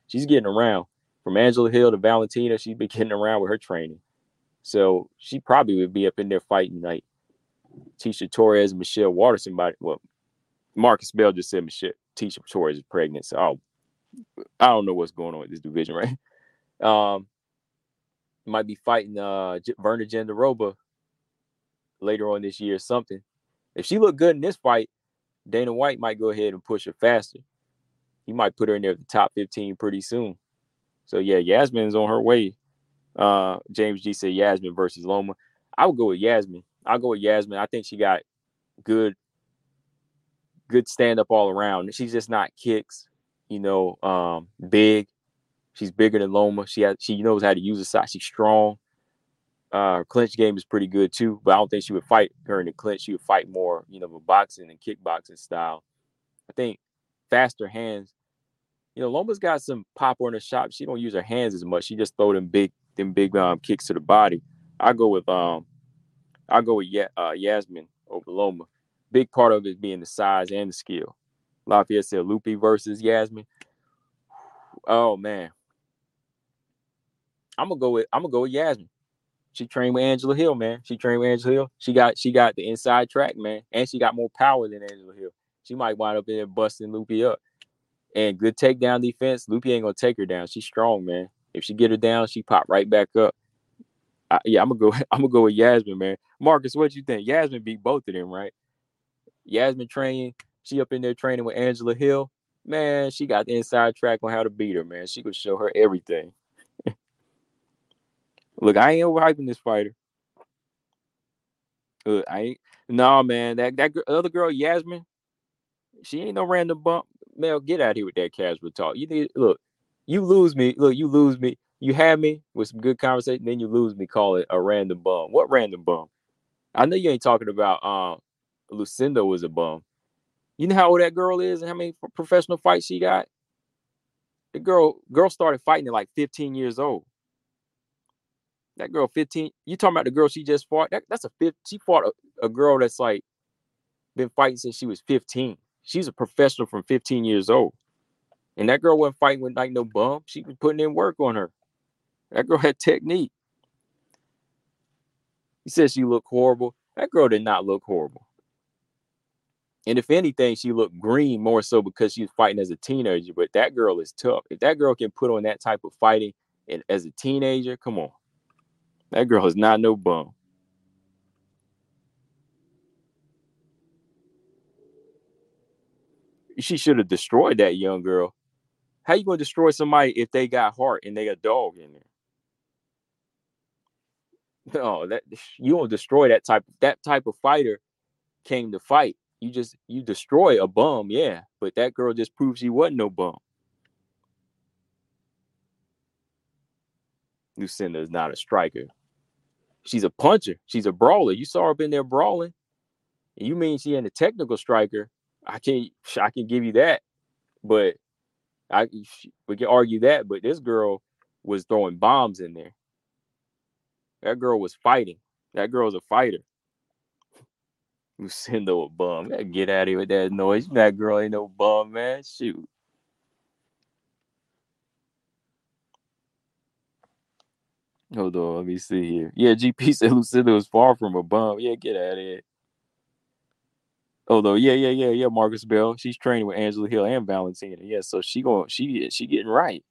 she's getting around. From Angela Hill to Valentina, she's been getting around with her training. So she probably would be up in there fighting like Tecia Torres and Michelle Waterson. By, well, Marcus Bell just said Michelle Tecia Torres is pregnant. So I'll, I don't know what's going on with this division, right? Um, might be fighting uh, Verna Jandiroba later on this year or something. If she looked good in this fight, Dana White might go ahead and push her faster. He might put her in there at the top fifteen pretty soon. So, yeah, Yasmin's on her way. Uh, James G said Yasmin versus Loma. I would go with Yasmin. I'll go with Yasmin. I think she got good, good stand-up all around. She's just not kicks, you know, um, big. She's bigger than Loma. She has, she knows how to use the side. She's strong. Uh, her clinch game is pretty good, too. But I don't think she would fight her in the clinch. She would fight more, you know, with boxing and kickboxing style. I think faster hands. You know, Loma's got some pop on her shot. She don't use her hands as much. She just throw them big, them big um, kicks to the body. I go with um, I go with yeah, uh, Yasmin over Loma. Big part of it being the size and the skill. Lafayette said Lupi versus Yasmin. Oh man, I'm gonna go with I'm gonna go with Yasmin. She trained with Angela Hill, man. She trained with Angela Hill. She got she got the inside track, man, and she got more power than Angela Hill. She might wind up in there busting Lupi up. And good takedown defense. Lupi ain't gonna take her down. She's strong, man. If she get her down, she pop right back up. I, yeah, I'm gonna go. I'm gonna go with Yasmin, man. Marcus, what you think? Yasmin beat both of them, right? Yasmin trained. She up in there training with Angela Hill. Man, she got the inside track on how to beat her, man. She could show her everything. Look, I ain't overhyping this fighter. Uh, I ain't. Nah, man. That that other girl, Yasmin, she ain't no random bump. Mel, get out of here with that casual talk. You need look, you lose me. Look, you lose me. You have me with some good conversation, then you lose me. Call it a random bum. What random bum? I know you ain't talking about. Um, Lucinda was a bum. You know how old that girl is and how many professional fights she got. The girl, girl started fighting at like fifteen years old. That girl, fifteen. You talking about the girl she just fought? That, that's a fifth. She fought a, a girl that's like been fighting since she was fifteen. She's a professional from fifteen years old. And that girl wasn't fighting with like no bum. She was putting in work on her. That girl had technique. He said she looked horrible. That girl did not look horrible. And if anything, she looked green more so because she was fighting as a teenager. But that girl is tough. If that girl can put on that type of fighting and as a teenager, come on. That girl is not no bum. She should have destroyed that young girl. How you gonna destroy somebody if they got heart and they a dog in there? No, that you don't destroy that type. That type of fighter came to fight. You just you destroy a bum, yeah. But that girl just proved she wasn't no bum. Lucinda is not a striker. She's a puncher. She's a brawler. You saw her up in there brawling. And you mean she ain't a technical striker? I can I can give you that, but I we can argue that. But this girl was throwing bombs in there. That girl was fighting. That girl's a fighter. Lucinda a bum. Gotta get out of here with that noise. That girl ain't no bum, man. Shoot. Hold on, let me see here. Yeah, G P said Lucinda was far from a bum. Yeah, get out of here. Although, yeah, yeah, yeah, yeah, Marcus Bell. She's training with Angela Hill and Valentina. Yeah, so she going she she getting right.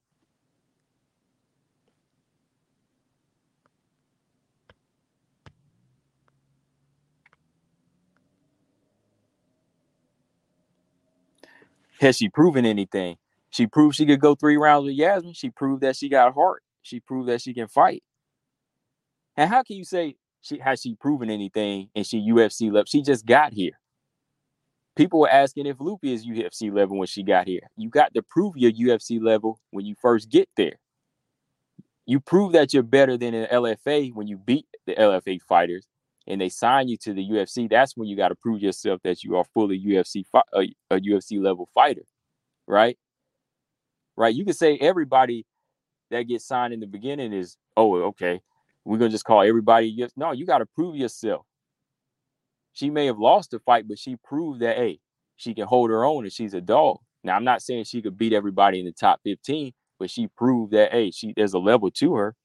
Has she proven anything? She proved she could go three rounds with Yasmin. She proved that she got heart. She proved that she can fight. And how can you say she has she proven anything and she U F C level? She just got here. People were asking if Lupi is U F C level when she got here. You got to prove your U F C level when you first get there. You prove that you're better than an L F A when you beat the L F A fighters and they sign you to the U F C. That's when you got to prove yourself that you are fully U F C a, a U F C level fighter, right? Right? You can say everybody that gets signed in the beginning is, oh, okay, we're gonna just call everybody. No, you got to prove yourself. She may have lost the fight, but she proved that, hey, she can hold her own and she's a dog. Now, I'm not saying she could beat everybody in the top fifteen, but she proved that, hey, she there's a level to her.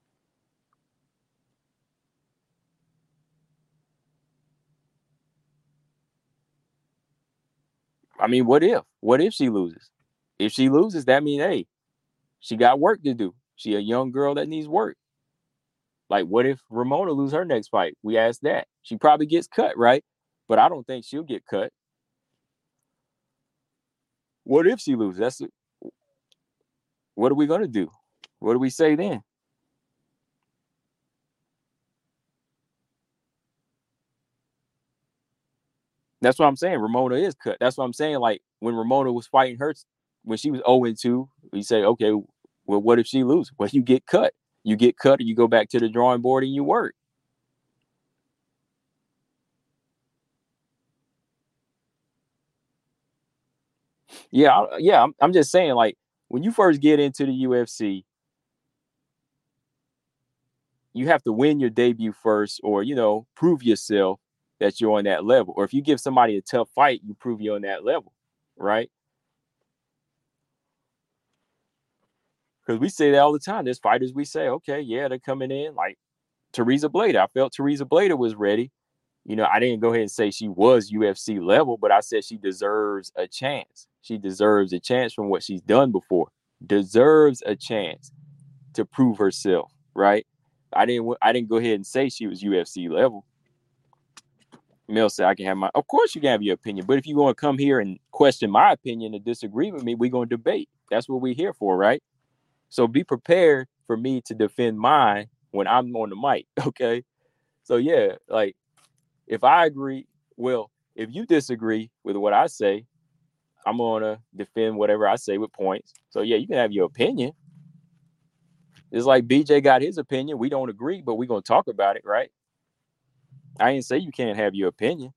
I mean, what if? What if she loses? If she loses, that means, hey, she got work to do. She a young girl that needs work. Like, what if Ramona lose her next fight? We asked that. She probably gets cut, right? But I don't think she'll get cut. What if she loses? That's what are we gonna do? What do we say then? That's what I'm saying. Ramona is cut. That's what I'm saying. Like when Ramona was fighting her, when she was oh and two, you say, okay, well, what if she loses? Well, you get cut. You get cut, or you go back to the drawing board and you work. Yeah, yeah. I'm, I'm just saying, like when you first get into the U F C, you have to win your debut first, or you know, prove yourself that you're on that level. Or if you give somebody a tough fight, you prove you're on that level, right? Because we say that all the time. There's fighters we say, okay, yeah, they're coming in like Teresa Bleda. I felt Teresa Bleda was ready. You know, I didn't go ahead and say she was U F C level, but I said she deserves a chance. She deserves a chance from what she's done before. Deserves a chance to prove herself, right? I didn't. I didn't go ahead and say she was U F C level. Mel said I can have my. Of course, you can have your opinion, but if you want to come here and question my opinion and disagree with me, we're gonna debate. That's what we're here for, right? So be prepared for me to defend mine when I'm on the mic. Okay. So yeah, like if I agree, well, if you disagree with what I say, I'm gonna defend whatever I say with points. So yeah, you can have your opinion. It's like B J got his opinion. We don't agree, but we're gonna talk about it, right? I didn't say you can't have your opinion.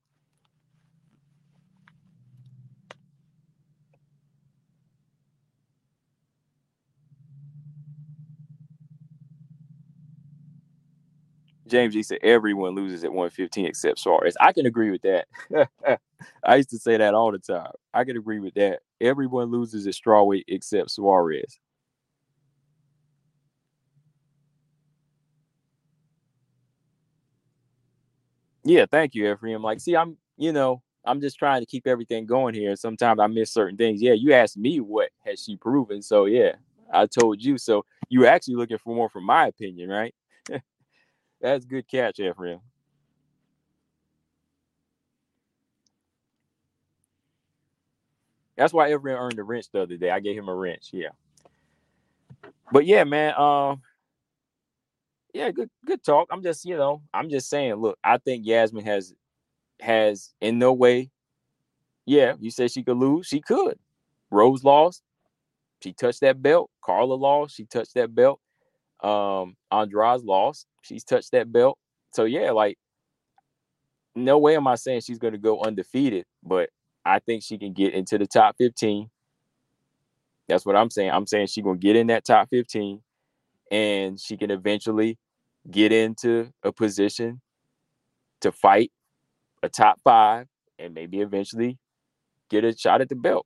James G said everyone loses at one fifteen except Suarez. I can agree with that. I used to say that all the time. I can agree with that. Everyone loses at strawweight except Suarez. Yeah, thank you, Ephraim. Like, see, I'm, you know, I'm just trying to keep everything going here. Sometimes I miss certain things. Yeah, you asked me what has she proven. So yeah, I told you. So you were actually looking for more from my opinion, right? That's good catch, Ephraim. That's why Ephraim earned a wrench the other day. I gave him a wrench. Yeah. But yeah, man. Um, yeah, good good talk. I'm just, you know, I'm just saying, look, I think Yasmin has has in no way, yeah, you said she could lose, she could. Rose lost, she touched that belt. Carla lost, she touched that belt. Um, Andrade lost, she's touched that belt. So yeah, like no way am I saying she's gonna go undefeated, but I think she can get into the top fifteen. That's what I'm saying. I'm saying she's gonna get in that top fifteen and she can eventually get into a position to fight a top five and maybe eventually get a shot at the belt.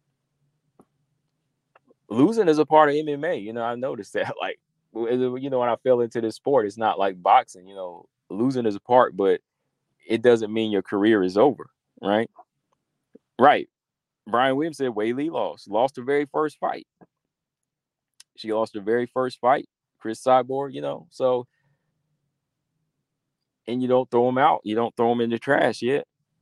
Losing is a part of M M A. You know, I noticed that. Like, you know, when I fell into this sport, it's not like boxing. You know, losing is a part, but it doesn't mean your career is over, right? Right. Brian Williams said Weili lost, lost her very first fight. She lost her very first fight. Chris Cyborg, you know, so and you don't throw them out. You don't throw them in the trash yet.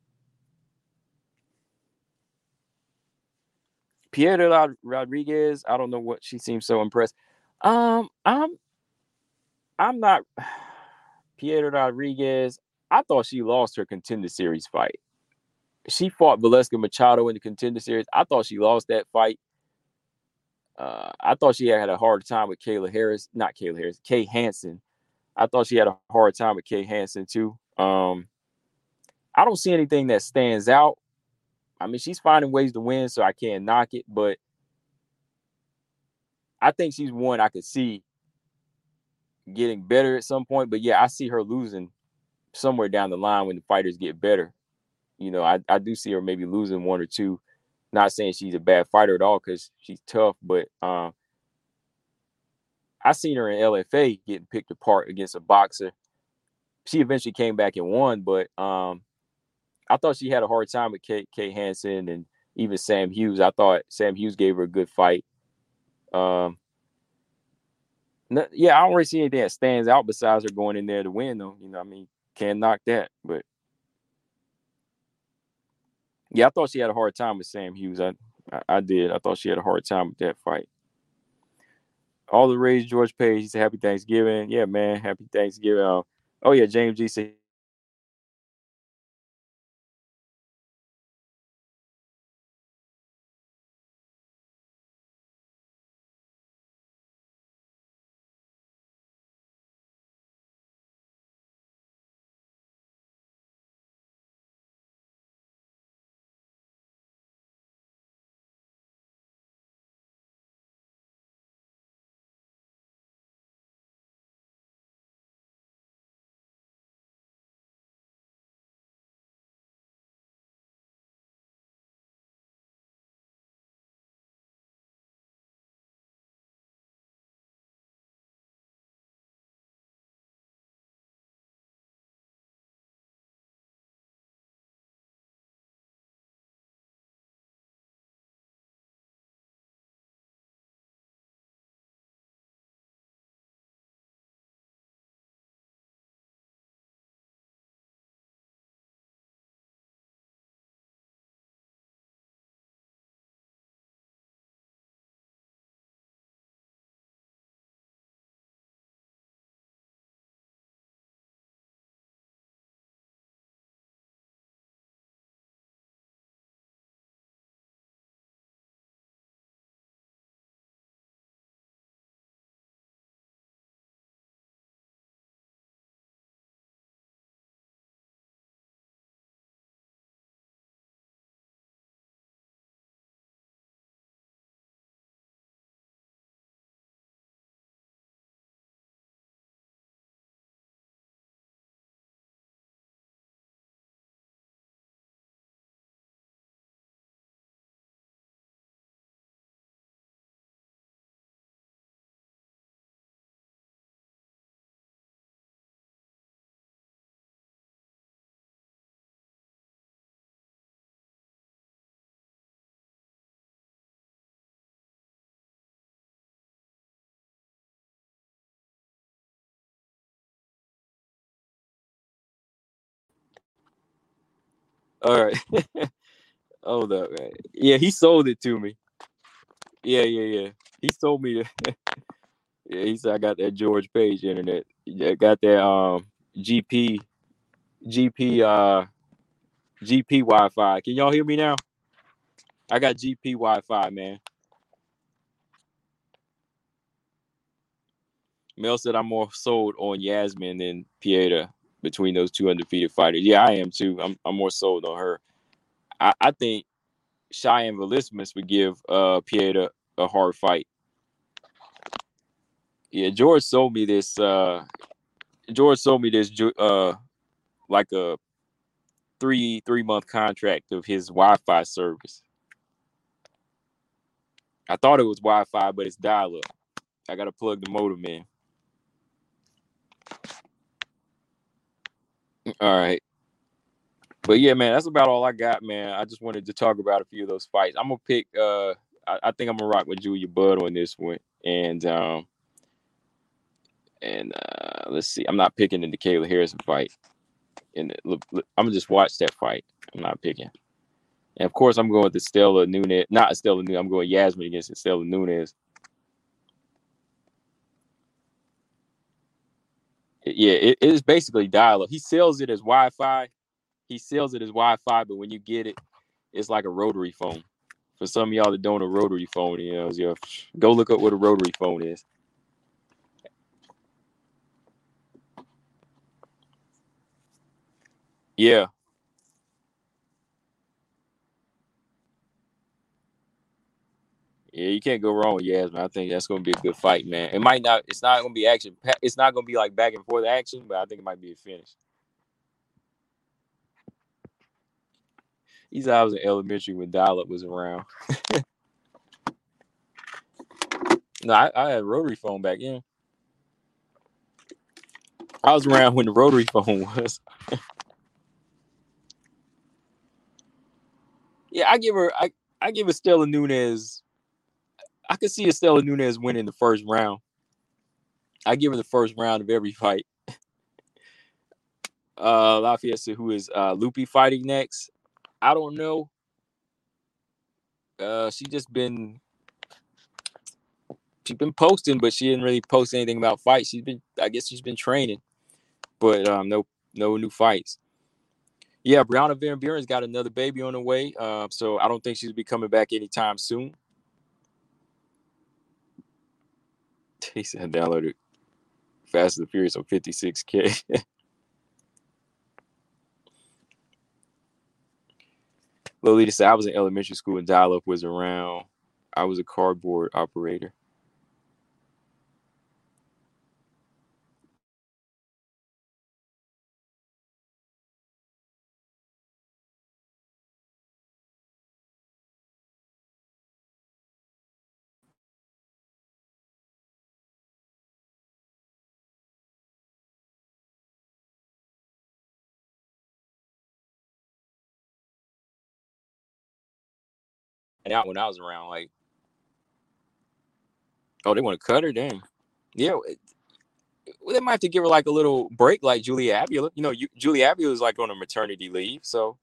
Piera Rodriguez, I don't know what she seems so impressed. Um, I'm I'm not Piera Rodriguez. I thought she lost her contender series fight. She fought Valeska Machado in the contender series. I thought she lost that fight. Uh, I thought she had a hard time with Kayla Harris, not Kayla Harris, Kay Hansen. I thought she had a hard time with Kay Hansen too. Um, I don't see anything that stands out. I mean, she's finding ways to win, so I can't knock it. But I think she's one I could see getting better at some point. But yeah, I see her losing somewhere down the line when the fighters get better. You know, I, I do see her maybe losing one or two. Not saying she's a bad fighter at all because she's tough, but um, I seen her in L F A getting picked apart against a boxer. She eventually came back and won, but um, I thought she had a hard time with Kate, Kate Hansen and even Sam Hughes. I thought Sam Hughes gave her a good fight. Um, no, yeah, I don't really see anything that stands out besides her going in there to win, though. You know, I mean, can't knock that. But yeah, I thought she had a hard time with Sam Hughes. I, I, I did. I thought she had a hard time with that fight. All the rage, George Page. He said, "Happy Thanksgiving." Yeah, man, happy Thanksgiving. Uh, oh yeah, James G said. All right. Hold up, man. Yeah, he sold it to me. Yeah, yeah, yeah. He sold me the. Yeah, he said I got that George Page internet. I got that um G P G P uh G P Wi-Fi. Can y'all hear me now? I got G P Wi-Fi, man. Mel said I'm more sold on Yasmin than Pieta between those two undefeated fighters. Yeah, I am too. I'm I'm more sold on her. I, I think Cheyenne Velismus would give uh Pieta a hard fight. Yeah, George sold me this. Uh, George sold me this. Uh, like a three three month contract of his Wi-Fi service. I thought it was Wi-Fi, but it's dial-up. I gotta plug the modem in. All right, but yeah, man, that's about all I got, man. I just wanted to talk about a few of those fights. I'm gonna pick. Uh, I, I think I'm gonna rock with Julia Budd on this one, and um, and uh, let's see. I'm not picking the Kayla Harrison fight, and look, look, I'm gonna just watch that fight. I'm not picking. And of course, I'm going with Stella Nunes. Not Stella Nunes. I'm going Yasmin against Stella Nunes. Yeah, it, it is basically dial-up. He sells it as Wi-Fi. He sells it as Wi-Fi, but when you get it, it's like a rotary phone. For some of y'all that don't know a rotary phone, you know, you know, go look up what a rotary phone is. Yeah. Yeah, you can't go wrong with Yasmin. I think that's gonna be a good fight, man. It might not. It's not gonna be action. It's not gonna be like back and forth action, but I think it might be a finish. These I was in elementary when dial-up was around. No, I, I had a rotary phone back then. I was around when the rotary phone was. Yeah, I give her. I I give Estela Nunes. I could see Estela Nunes winning the first round. I give her the first round of every fight. Uh, Lafayette said, who is uh, Loopy fighting next? I don't know. Uh, she just been she's been posting, but she didn't really post anything about fights. She's been, I guess, she's been training, but um, no, no new fights. Yeah, Brianna Van Buren's got another baby on the way, uh, so I don't think she'll be coming back anytime soon. He said downloaded Fast and the Furious on fifty-six K. Lolita said, I was in elementary school and dial-up was around. I was a cardboard operator. And out when I was around, like, oh, they want to cut her? Damn. Yeah, it, well, they might have to give her like a little break, like Julia Avila. You know, you, Julia Avila is like on a maternity leave, so.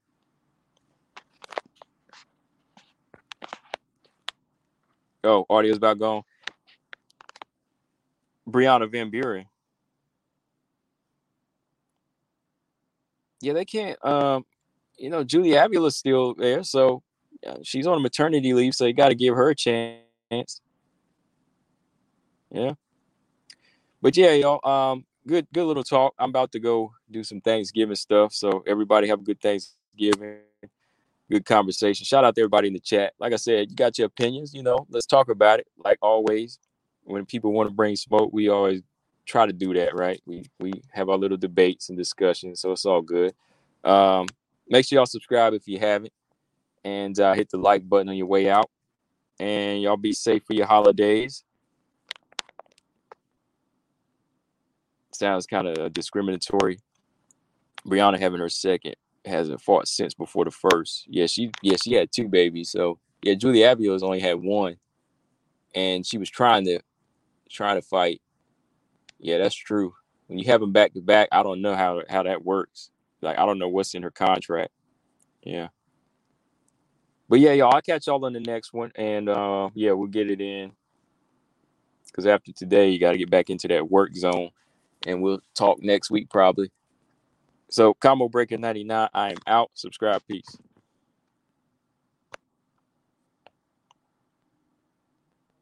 Oh, audio's about gone. Brianna Van Buren. Yeah, they can't. Um, you know, Julia Avila's still there, so uh, she's on a maternity leave, so you got to give her a chance. Yeah, but yeah, y'all. Um, good, good little talk. I'm about to go do some Thanksgiving stuff, so everybody have a good Thanksgiving. Good conversation. Shout out to everybody in the chat. Like I said, you got your opinions. You know, let's talk about it. Like always, when people want to bring smoke, we always try to do that, right? We we have our little debates and discussions, so it's all good. Um, make sure y'all subscribe if you haven't, and uh, hit the like button on your way out. And y'all be safe for your holidays. Sounds kind of discriminatory. Brianna having her second, hasn't fought since before the first. Yeah, she yeah she had two babies. So yeah, Julia Avila's only had one, and she was trying to trying to fight. Yeah, that's true. When you have them back to back, I don't know how how that works. Like I don't know what's in her contract. Yeah. But yeah, y'all, I'll catch y'all on the next one. And uh, yeah, we'll get it in. Because after today, you got to get back into that work zone. And we'll talk next week probably. So, Combo Breaker ninety-nine, I am out. Subscribe. Peace.